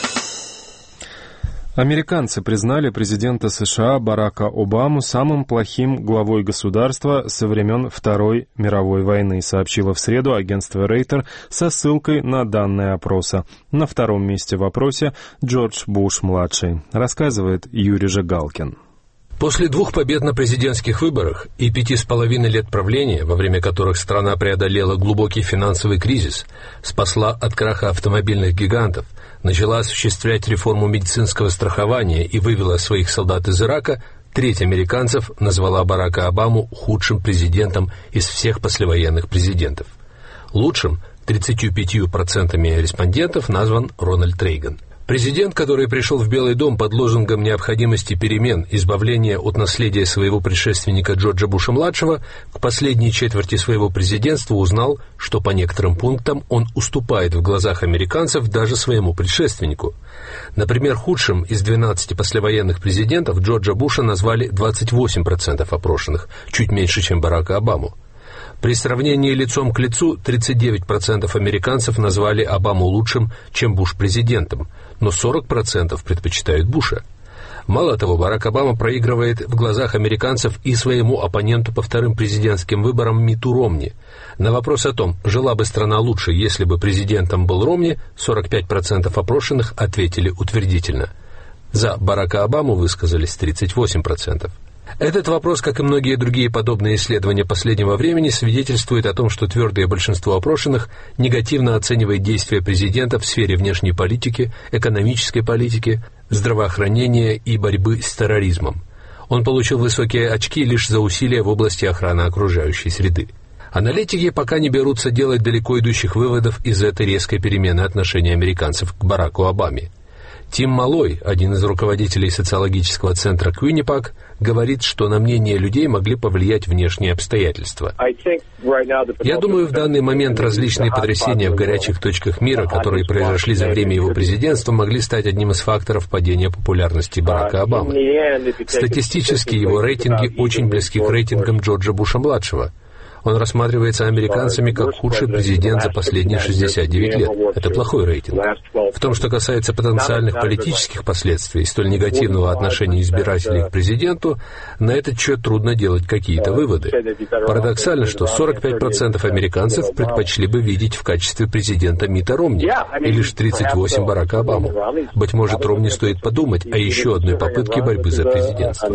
Американцы признали президента США Барака Обаму самым плохим главой государства со времен Второй мировой войны, сообщило в среду агентство Рейтер со ссылкой на данные опроса. На втором месте в опросе Джордж Буш-младший, рассказывает Юрий Жигалкин. После 2 побед на президентских выборах и 5,5 лет правления, во время которых страна преодолела глубокий финансовый кризис, спасла от краха автомобильных гигантов, начала осуществлять реформу медицинского страхования и вывела своих солдат из Ирака, треть американцев назвала Барака Обаму худшим президентом из всех послевоенных президентов. Лучшим 35% респондентов назван Рональд Рейган. Президент, который пришел в Белый дом под лозунгом необходимости перемен, избавления от наследия своего предшественника Джорджа Буша-младшего, к последней четверти своего президентства узнал, что по некоторым пунктам он уступает в глазах американцев даже своему предшественнику. Например, худшим из 12 послевоенных президентов Джорджа Буша назвали 28% опрошенных, чуть меньше, чем Барака Обаму. При сравнении лицом к лицу 39% американцев назвали Обаму лучшим, чем Буш президентом, но 40% предпочитают Буша. Мало того, Барак Обама проигрывает в глазах американцев и своему оппоненту по вторым президентским выборам Митту Ромни. На вопрос о том, жила бы страна лучше, если бы президентом был Ромни, 45% опрошенных ответили утвердительно. За Барака Обаму высказались 38%. Этот вопрос, как и многие другие подобные исследования последнего времени, свидетельствует о том, что твердое большинство опрошенных негативно оценивает действия президента в сфере внешней политики, экономической политики, здравоохранения и борьбы с терроризмом. Он получил высокие очки лишь за усилия в области охраны окружающей среды. Аналитики пока не берутся делать далеко идущих выводов из этой резкой перемены отношения американцев к Бараку Обаме. Тим Малой, один из руководителей социологического центра Квиннипак, говорит, что на мнение людей могли повлиять внешние обстоятельства. Я думаю, в данный момент различные потрясения в горячих точках мира, которые произошли за время его президентства, могли стать одним из факторов падения популярности Барака Обамы. Статистически его рейтинги очень близки к рейтингам Джорджа Буша-младшего. Он рассматривается американцами как худший президент за последние 69 лет. Это плохой рейтинг. В том, что касается потенциальных политических последствий столь негативного отношения избирателей к президенту, на этот счет трудно делать какие-то выводы. Парадоксально, что 45% американцев предпочли бы видеть в качестве президента Митта Ромни, и лишь 38% Барака Обаму. Быть может, Ромни стоит подумать о еще одной попытке борьбы за президентство.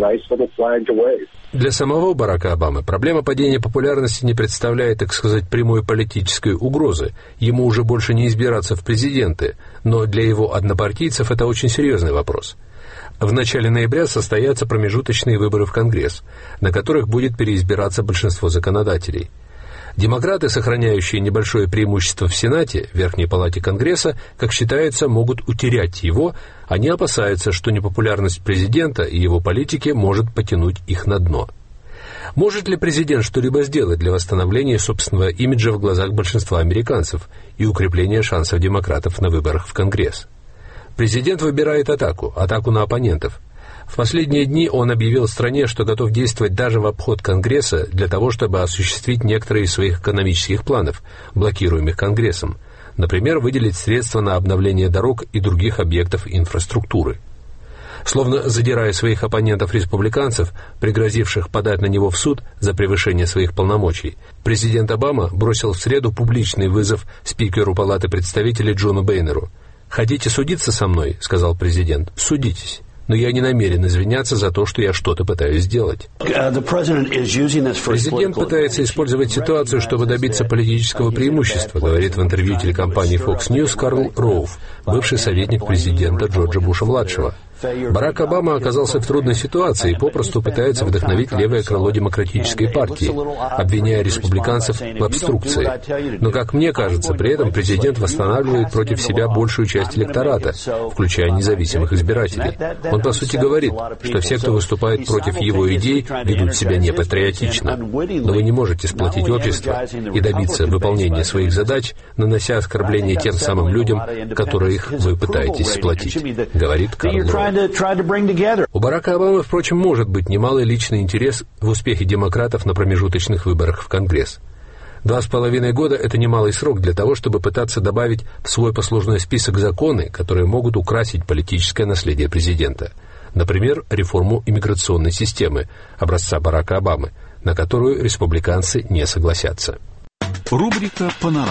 Для самого Барака Обамы проблема падения популярности не представляет, так сказать, прямой политической угрозы. Ему уже больше не избираться в президенты, но для его однопартийцев это очень серьезный вопрос. В начале ноября состоятся промежуточные выборы в Конгресс, на которых будет переизбираться большинство законодателей. Демократы, сохраняющие небольшое преимущество в Сенате, Верхней Палате Конгресса, как считается, могут утерять его. Они опасаются, что непопулярность президента и его политики может потянуть их на дно. Может ли президент что-либо сделать для восстановления собственного имиджа в глазах большинства американцев и укрепления шансов демократов на выборах в Конгресс? Президент выбирает атаку на оппонентов. В последние дни он объявил стране, что готов действовать даже в обход Конгресса для того, чтобы осуществить некоторые из своих экономических планов, блокируемых Конгрессом. Например, выделить средства на обновление дорог и других объектов инфраструктуры. Словно задирая своих оппонентов-республиканцев, пригрозивших подать на него в суд за превышение своих полномочий, президент Обама бросил в среду публичный вызов спикеру Палаты представителей Джону Бейнеру. «Хотите судиться со мной?» — сказал президент. «Судитесь. Но я не намерен извиняться за то, что я что-то пытаюсь сделать». Президент пытается использовать ситуацию, чтобы добиться политического преимущества, говорит в интервью телекомпании Fox News Карл Роув, бывший советник президента Джорджа Буша-младшего. Барак Обама оказался в трудной ситуации и попросту пытается вдохновить левое крыло демократической партии, обвиняя республиканцев в обструкции. Но, как мне кажется, при этом президент восстанавливает против себя большую часть электората, включая независимых избирателей. Он, по сути, говорит, что все, кто выступает против его идей, ведут себя непатриотично. Но вы не можете сплотить общество и добиться выполнения своих задач, нанося оскорбления тем самым людям, которых вы пытаетесь сплотить, говорит Карл Роув. У Барака Обамы, впрочем, может быть немалый личный интерес в успехе демократов на промежуточных выборах в Конгресс. 2,5 года – это немалый срок для того, чтобы пытаться добавить в свой послужной список законы, которые могут украсить политическое наследие президента. Например, реформу иммиграционной системы, образца Барака Обамы, на которую республиканцы не согласятся. Рубрика «Панорама».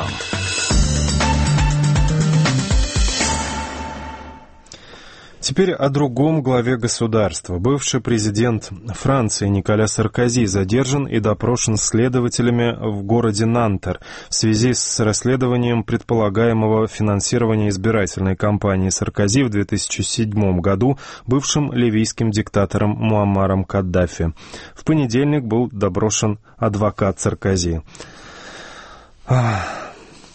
Теперь о другом главе государства. Бывший президент Франции Николя Саркози задержан и допрошен следователями в городе Нантер в связи с расследованием предполагаемого финансирования избирательной кампании Саркози в 2007 году бывшим ливийским диктатором Муаммаром Каддафи. В понедельник был допрошен адвокат Саркози.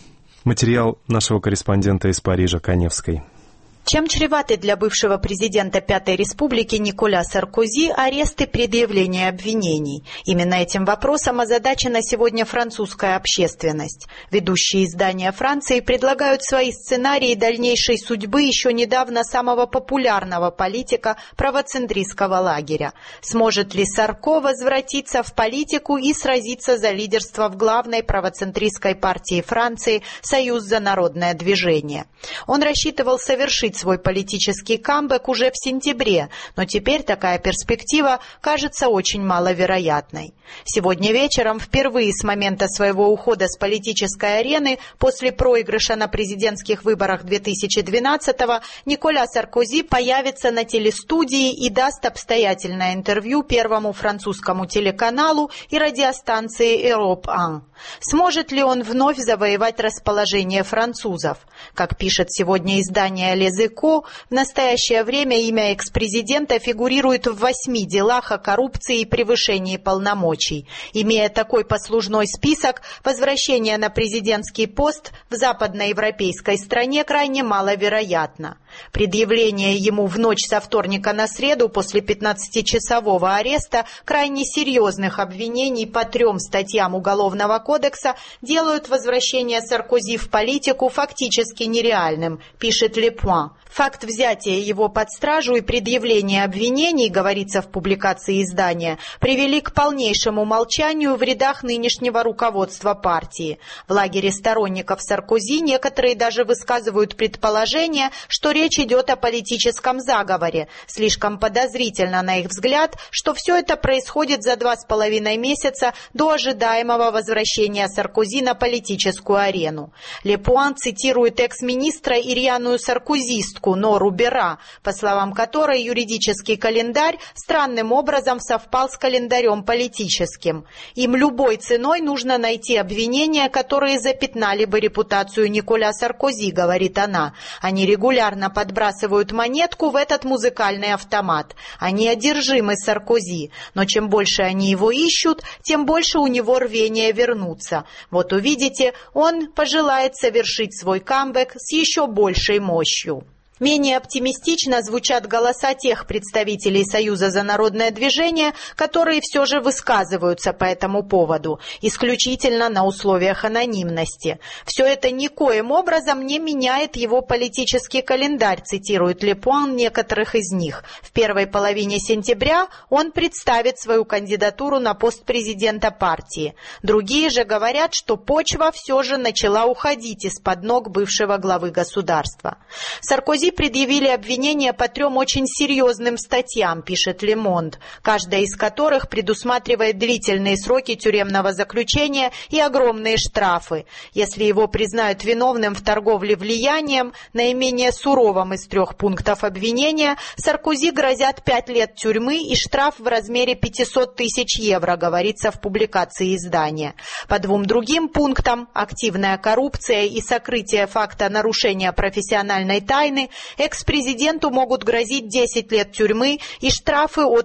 Материал нашего корреспондента из Парижа Каневской. Чем чреваты для бывшего президента Пятой Республики Николя Саркози арест и предъявление обвинений? Именно этим вопросом озадачена сегодня французская общественность. Ведущие издания Франции предлагают свои сценарии дальнейшей судьбы еще недавно самого популярного политика правоцентристского лагеря. Сможет ли Сарко возвратиться в политику и сразиться за лидерство в главной правоцентристской партии Франции «Союз за народное движение»? Он рассчитывал совершить свой политический камбэк уже в сентябре, но теперь такая перспектива кажется очень маловероятной. Сегодня вечером, впервые с момента своего ухода с политической арены после проигрыша на президентских выборах 2012-го, Николя Саркози появится на телестудии и даст обстоятельное интервью первому французскому телеканалу и радиостанции Europe 1. Сможет ли он вновь завоевать расположение французов? Как пишет сегодня издание Les Echos, в настоящее время имя экс-президента фигурирует в 8 делах о коррупции и превышении полномочий. Имея такой послужной список, возвращение на президентский пост в западноевропейской стране крайне маловероятно. Предъявление ему в ночь со вторника на среду после 15-часового ареста крайне серьезных обвинений по 3 статьям Уголовного кодекса делают возвращение Саркози в политику фактически нереальным, пишет Le Point. Факт взятия его под стражу и предъявления обвинений, говорится в публикации издания, привели к полнейшему молчанию в рядах нынешнего руководства партии. В лагере сторонников Саркози некоторые даже высказывают предположение, что речь идет о политическом заговоре. Слишком подозрительно, на их взгляд, что все это происходит за 2,5 месяца до ожидаемого возвращения Саркози на политическую арену. Le Point цитирует экс-министра и рьяную саркозистку Нору Бера, по словам которой юридический календарь странным образом совпал с календарем политическим. Им любой ценой нужно найти обвинения, которые запятнали бы репутацию Николя Саркози, говорит она. Они регулярно подбрасывают монетку в этот музыкальный автомат. Они одержимы Саркози, но чем больше они его ищут, тем больше у него рвения вернуться. Вот увидите, он пожелает совершить свой камбэк с еще большей мощью. Менее оптимистично звучат голоса тех представителей Союза за народное движение, которые все же высказываются по этому поводу, исключительно на условиях анонимности. «Все это никоим образом не меняет его политический календарь», цитирует Le Point некоторых из них. В первой половине сентября он представит свою кандидатуру на пост президента партии. Другие же говорят, что почва все же начала уходить из-под ног бывшего главы государства. Саркози предъявили обвинения по 3 очень серьезным статьям, пишет Le Monde, каждая из которых предусматривает длительные сроки тюремного заключения и огромные штрафы. Если его признают виновным в торговле влиянием, наименее суровым из 3 пунктов обвинения, Саркози грозят 5 лет тюрьмы и штраф в размере 500 тысяч евро, говорится в публикации издания. По 2 другим пунктам – активная коррупция и сокрытие факта нарушения профессиональной тайны – экс-президенту могут грозить 10 лет тюрьмы и штрафы от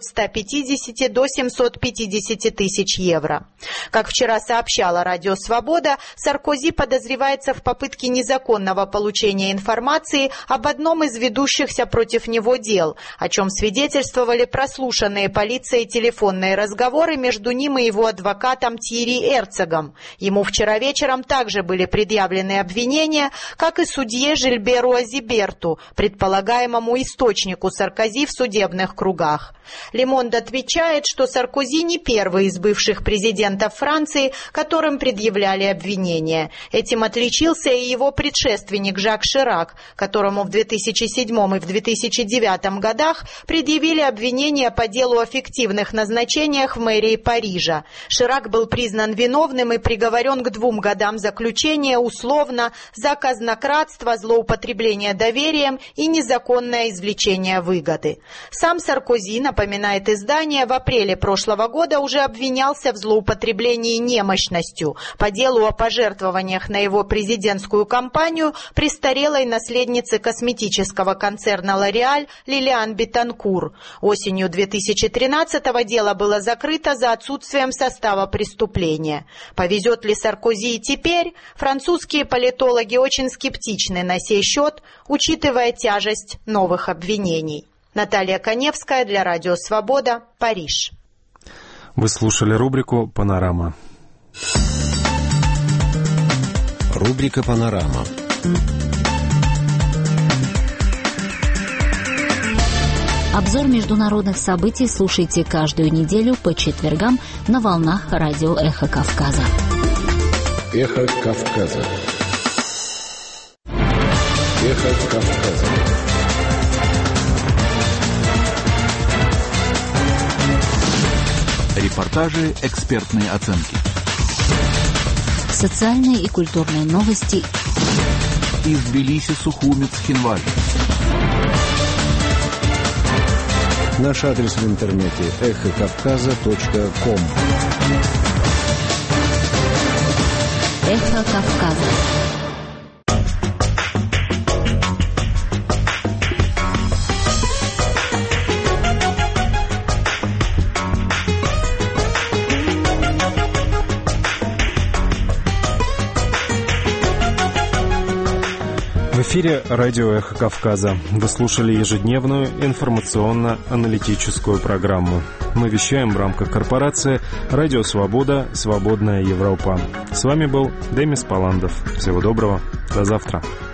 150 до 750 тысяч евро. Как вчера сообщала Радио Свобода, Саркози подозревается в попытке незаконного получения информации об одном из ведущихся против него дел, о чем свидетельствовали прослушанные полицией телефонные разговоры между ним и его адвокатом Тьерри Эрцогом. Ему вчера вечером также были предъявлены обвинения, как и судье Жильберу Азиберту, предполагаемому источнику Саркози в судебных кругах. Le Monde отвечает, что Саркози не первый из бывших президентов Франции, которым предъявляли обвинения. Этим отличился и его предшественник Жак Ширак, которому в 2007 и в 2009 годах предъявили обвинения по делу о фиктивных назначениях в мэрии Парижа. Ширак был признан виновным и приговорен к 2 годам заключения условно за казнократство, злоупотребление доверия насилием и незаконное извлечение выгоды. Сам Саркози, напоминает издание, в апреле прошлого года уже обвинялся в злоупотреблении немощностью по делу о пожертвованиях на его президентскую кампанию престарелой наследницы косметического концерна «Лореаль» Лилиан Бетанкур. Осенью 2013-го дело было закрыто за отсутствием состава преступления. Повезет ли Саркози и теперь? Французские политологи очень скептичны на сей счет, учитывая тяжесть новых обвинений. Наталья Коневская для Радио Свобода, Париж. Вы слушали рубрику «Панорама». Рубрика «Панорама». Обзор международных событий слушайте каждую неделю по четвергам на волнах радио «Эхо Кавказа». «Эхо Кавказа». «Эхо Кавказа». Репортажи, экспертные оценки. Социальные и культурные новости. Из Тбилиси, Сухуми, Цхинваль. Наш адрес в интернете эхокавказа.ком. Эхо Кавказа. В эфире радио «Эхо Кавказа». Вы слушали ежедневную информационно-аналитическую программу. Мы вещаем в рамках корпорации «Радио Свобода. Свободная Европа». С вами был Демис Паландов. Всего доброго. До завтра.